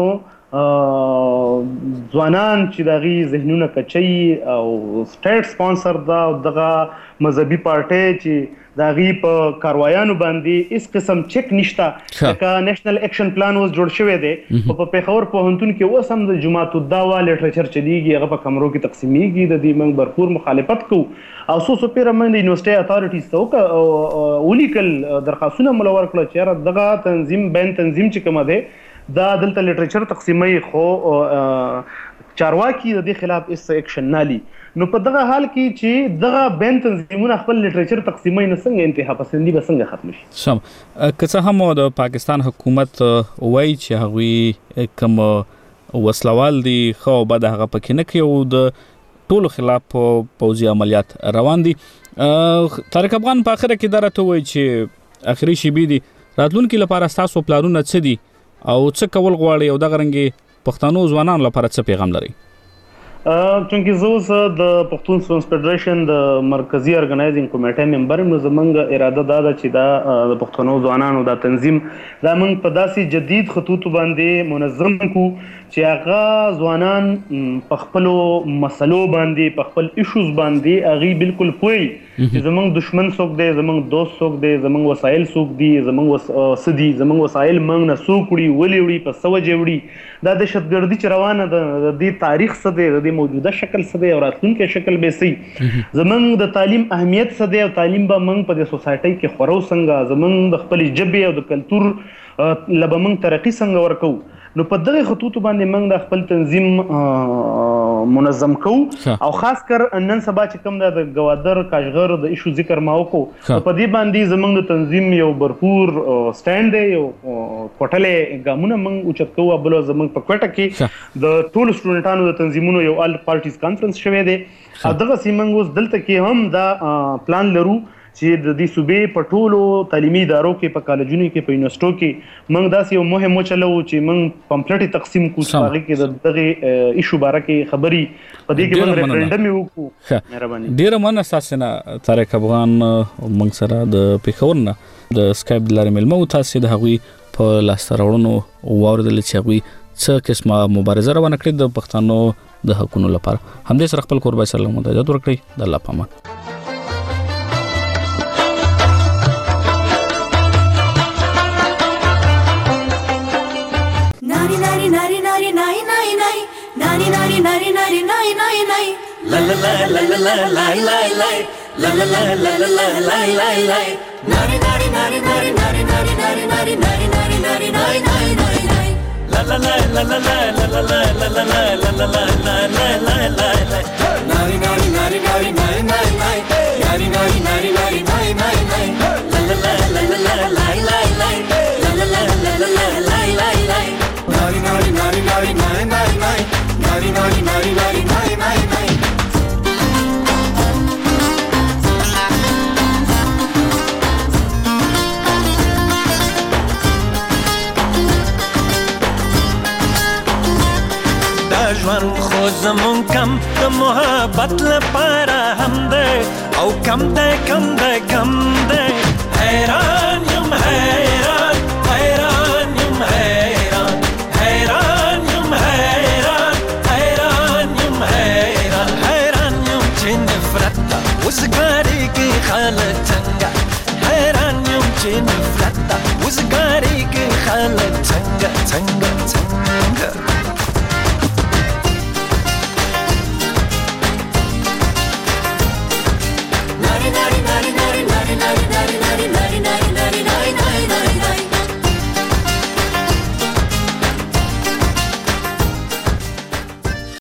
ځوانان چې دغه ذهنونه کچي او سټیټ سپانسر دا دغه مذهبي پارټي چې دغه په کاروایانو باندې اس قسم چک نشتا کا نېشنل اکشن پلان اوس جوړ شوی دی په پیښور پوهنتون کې اوس هم د جماعت الدعوه لټریچر چلیږي هغه په کمرو کې تقسیمیږي د دې موږ برپور مخالفت کوو او سو سو پیر موږ د یونیورسيټي اتھارټیز ته ولیکل درخواستونه ملور کړل چې دغه تنظیم بین تنظیم چې کومه ده دا دلته لټریچر تقسیمي خو چارواکي د دې خلاف اس اکشن نالي نو په دغه حال کې چې دغه بین تنظیمونه خپل لټریچر تقسیمي نه څنګه انتها پسندي به څنګه ختم شي. سم که څه هم د پاکستان حکومت وایي چې هغوی کوم وسلوال دي خو بعد هغه پکې نه کوي او د ټولو خلاف پوځي عملیات روان دي. طارق افغان په اخره کې درته وایي چې اخري شیبې دي راتلونکي لپاره تاسو پلانونه څه دي او څه کول غواړي او دغه رنګي پښتنو ځوانانو لپاره څه پیغام لري؟ چونکې زه اوس د پښتون سپورټس فدریشن د مرکزی ارګنایزینګ کمیټې ممبر یم نو زموږ اراده دا ده چې دا د پښتنو ځوانانو دا تنظیم دا موږ په داسې جدید خطوط باندې منظم کو چې هغه ځوانان په خپلو مسلو باندې په خپل ایشوز باندې هغه بالکل پوي چې زموږ دشمن څوک دی زموږ دوست څوک دی زموږ وسایل څوک دي زموږ سدي زموږ وسایل موږ نه څوک وړي ولې وړي په سوجه وړي دا دهشتګردي چې روانه ده د دې تاریخ څه دی د دې موجوده شکل څه دی او راتلونکي شکل به سي زموږ د تعلیم اهمیت څه دی او تعلیم به موږ په دې سوسایټي کې خورو څنګه زموږ د خپل ژبې او د کلچر لبه موږ ترقی څنګه ورکو نو په دغه خطوط باندې موږ د خپل تنظیم منظم کوو او خاص کر نن سبا چې کوم د گوادر کاشغر د ایشو ذکر ما وکړو په دې باندې زموږ د تنظیم یو برپور سټاند دی یو کوټلې ګامونه موږ اوچت کوو بل زموږ په کوټه کې د ټول سټوډنټانو د تنظیمونو یو ال پارټیز کانفرنس شوه دی او دغه سیمنګ اوس دلته کې هم دا پلان لرو چې د دې صوبې په ټولو تعلیمي ادارو کې په کالجونو کې په یونیورسيټو کې موږ داسې یو مهم چلو چې موږ پمفلټ تقسیم کوو چې هغه کې د دغه ایشو باره کې خبري په دې کې موږ ریفرندم وکړو. مهرباني ډیره مننه تاسو نه طارق افغان موږ سره د پیښور نه د سکایپ د لارې ملمو تاسو د هغوی په لاسته راوړنو واوریدل چې هغوی څه قسمه مبارزه روانه کړې د پښتنو د حقونو لپاره همدې سره خپل کوربای سره مدد ورکړي د الله پامان. Nari nari nari nari nari nari nari la la la la la la la la la la la la la la la la la la nari nari nari nari nari nari nari nari nari nari nari nari nari nari la la la la la la la la la la la la la la la la la la nari nari ژوند خو زمون کم د محبت لپاره هم دی او کم دی کم دی کم دی حیران یم حیران حیران یم حیران حیران یم حیران حیران یم حیران حیران یم چې نفرت ته وزګارېږي خلک څنګه حیران یم چې نفرت ته وزګارېږي خلک څنګه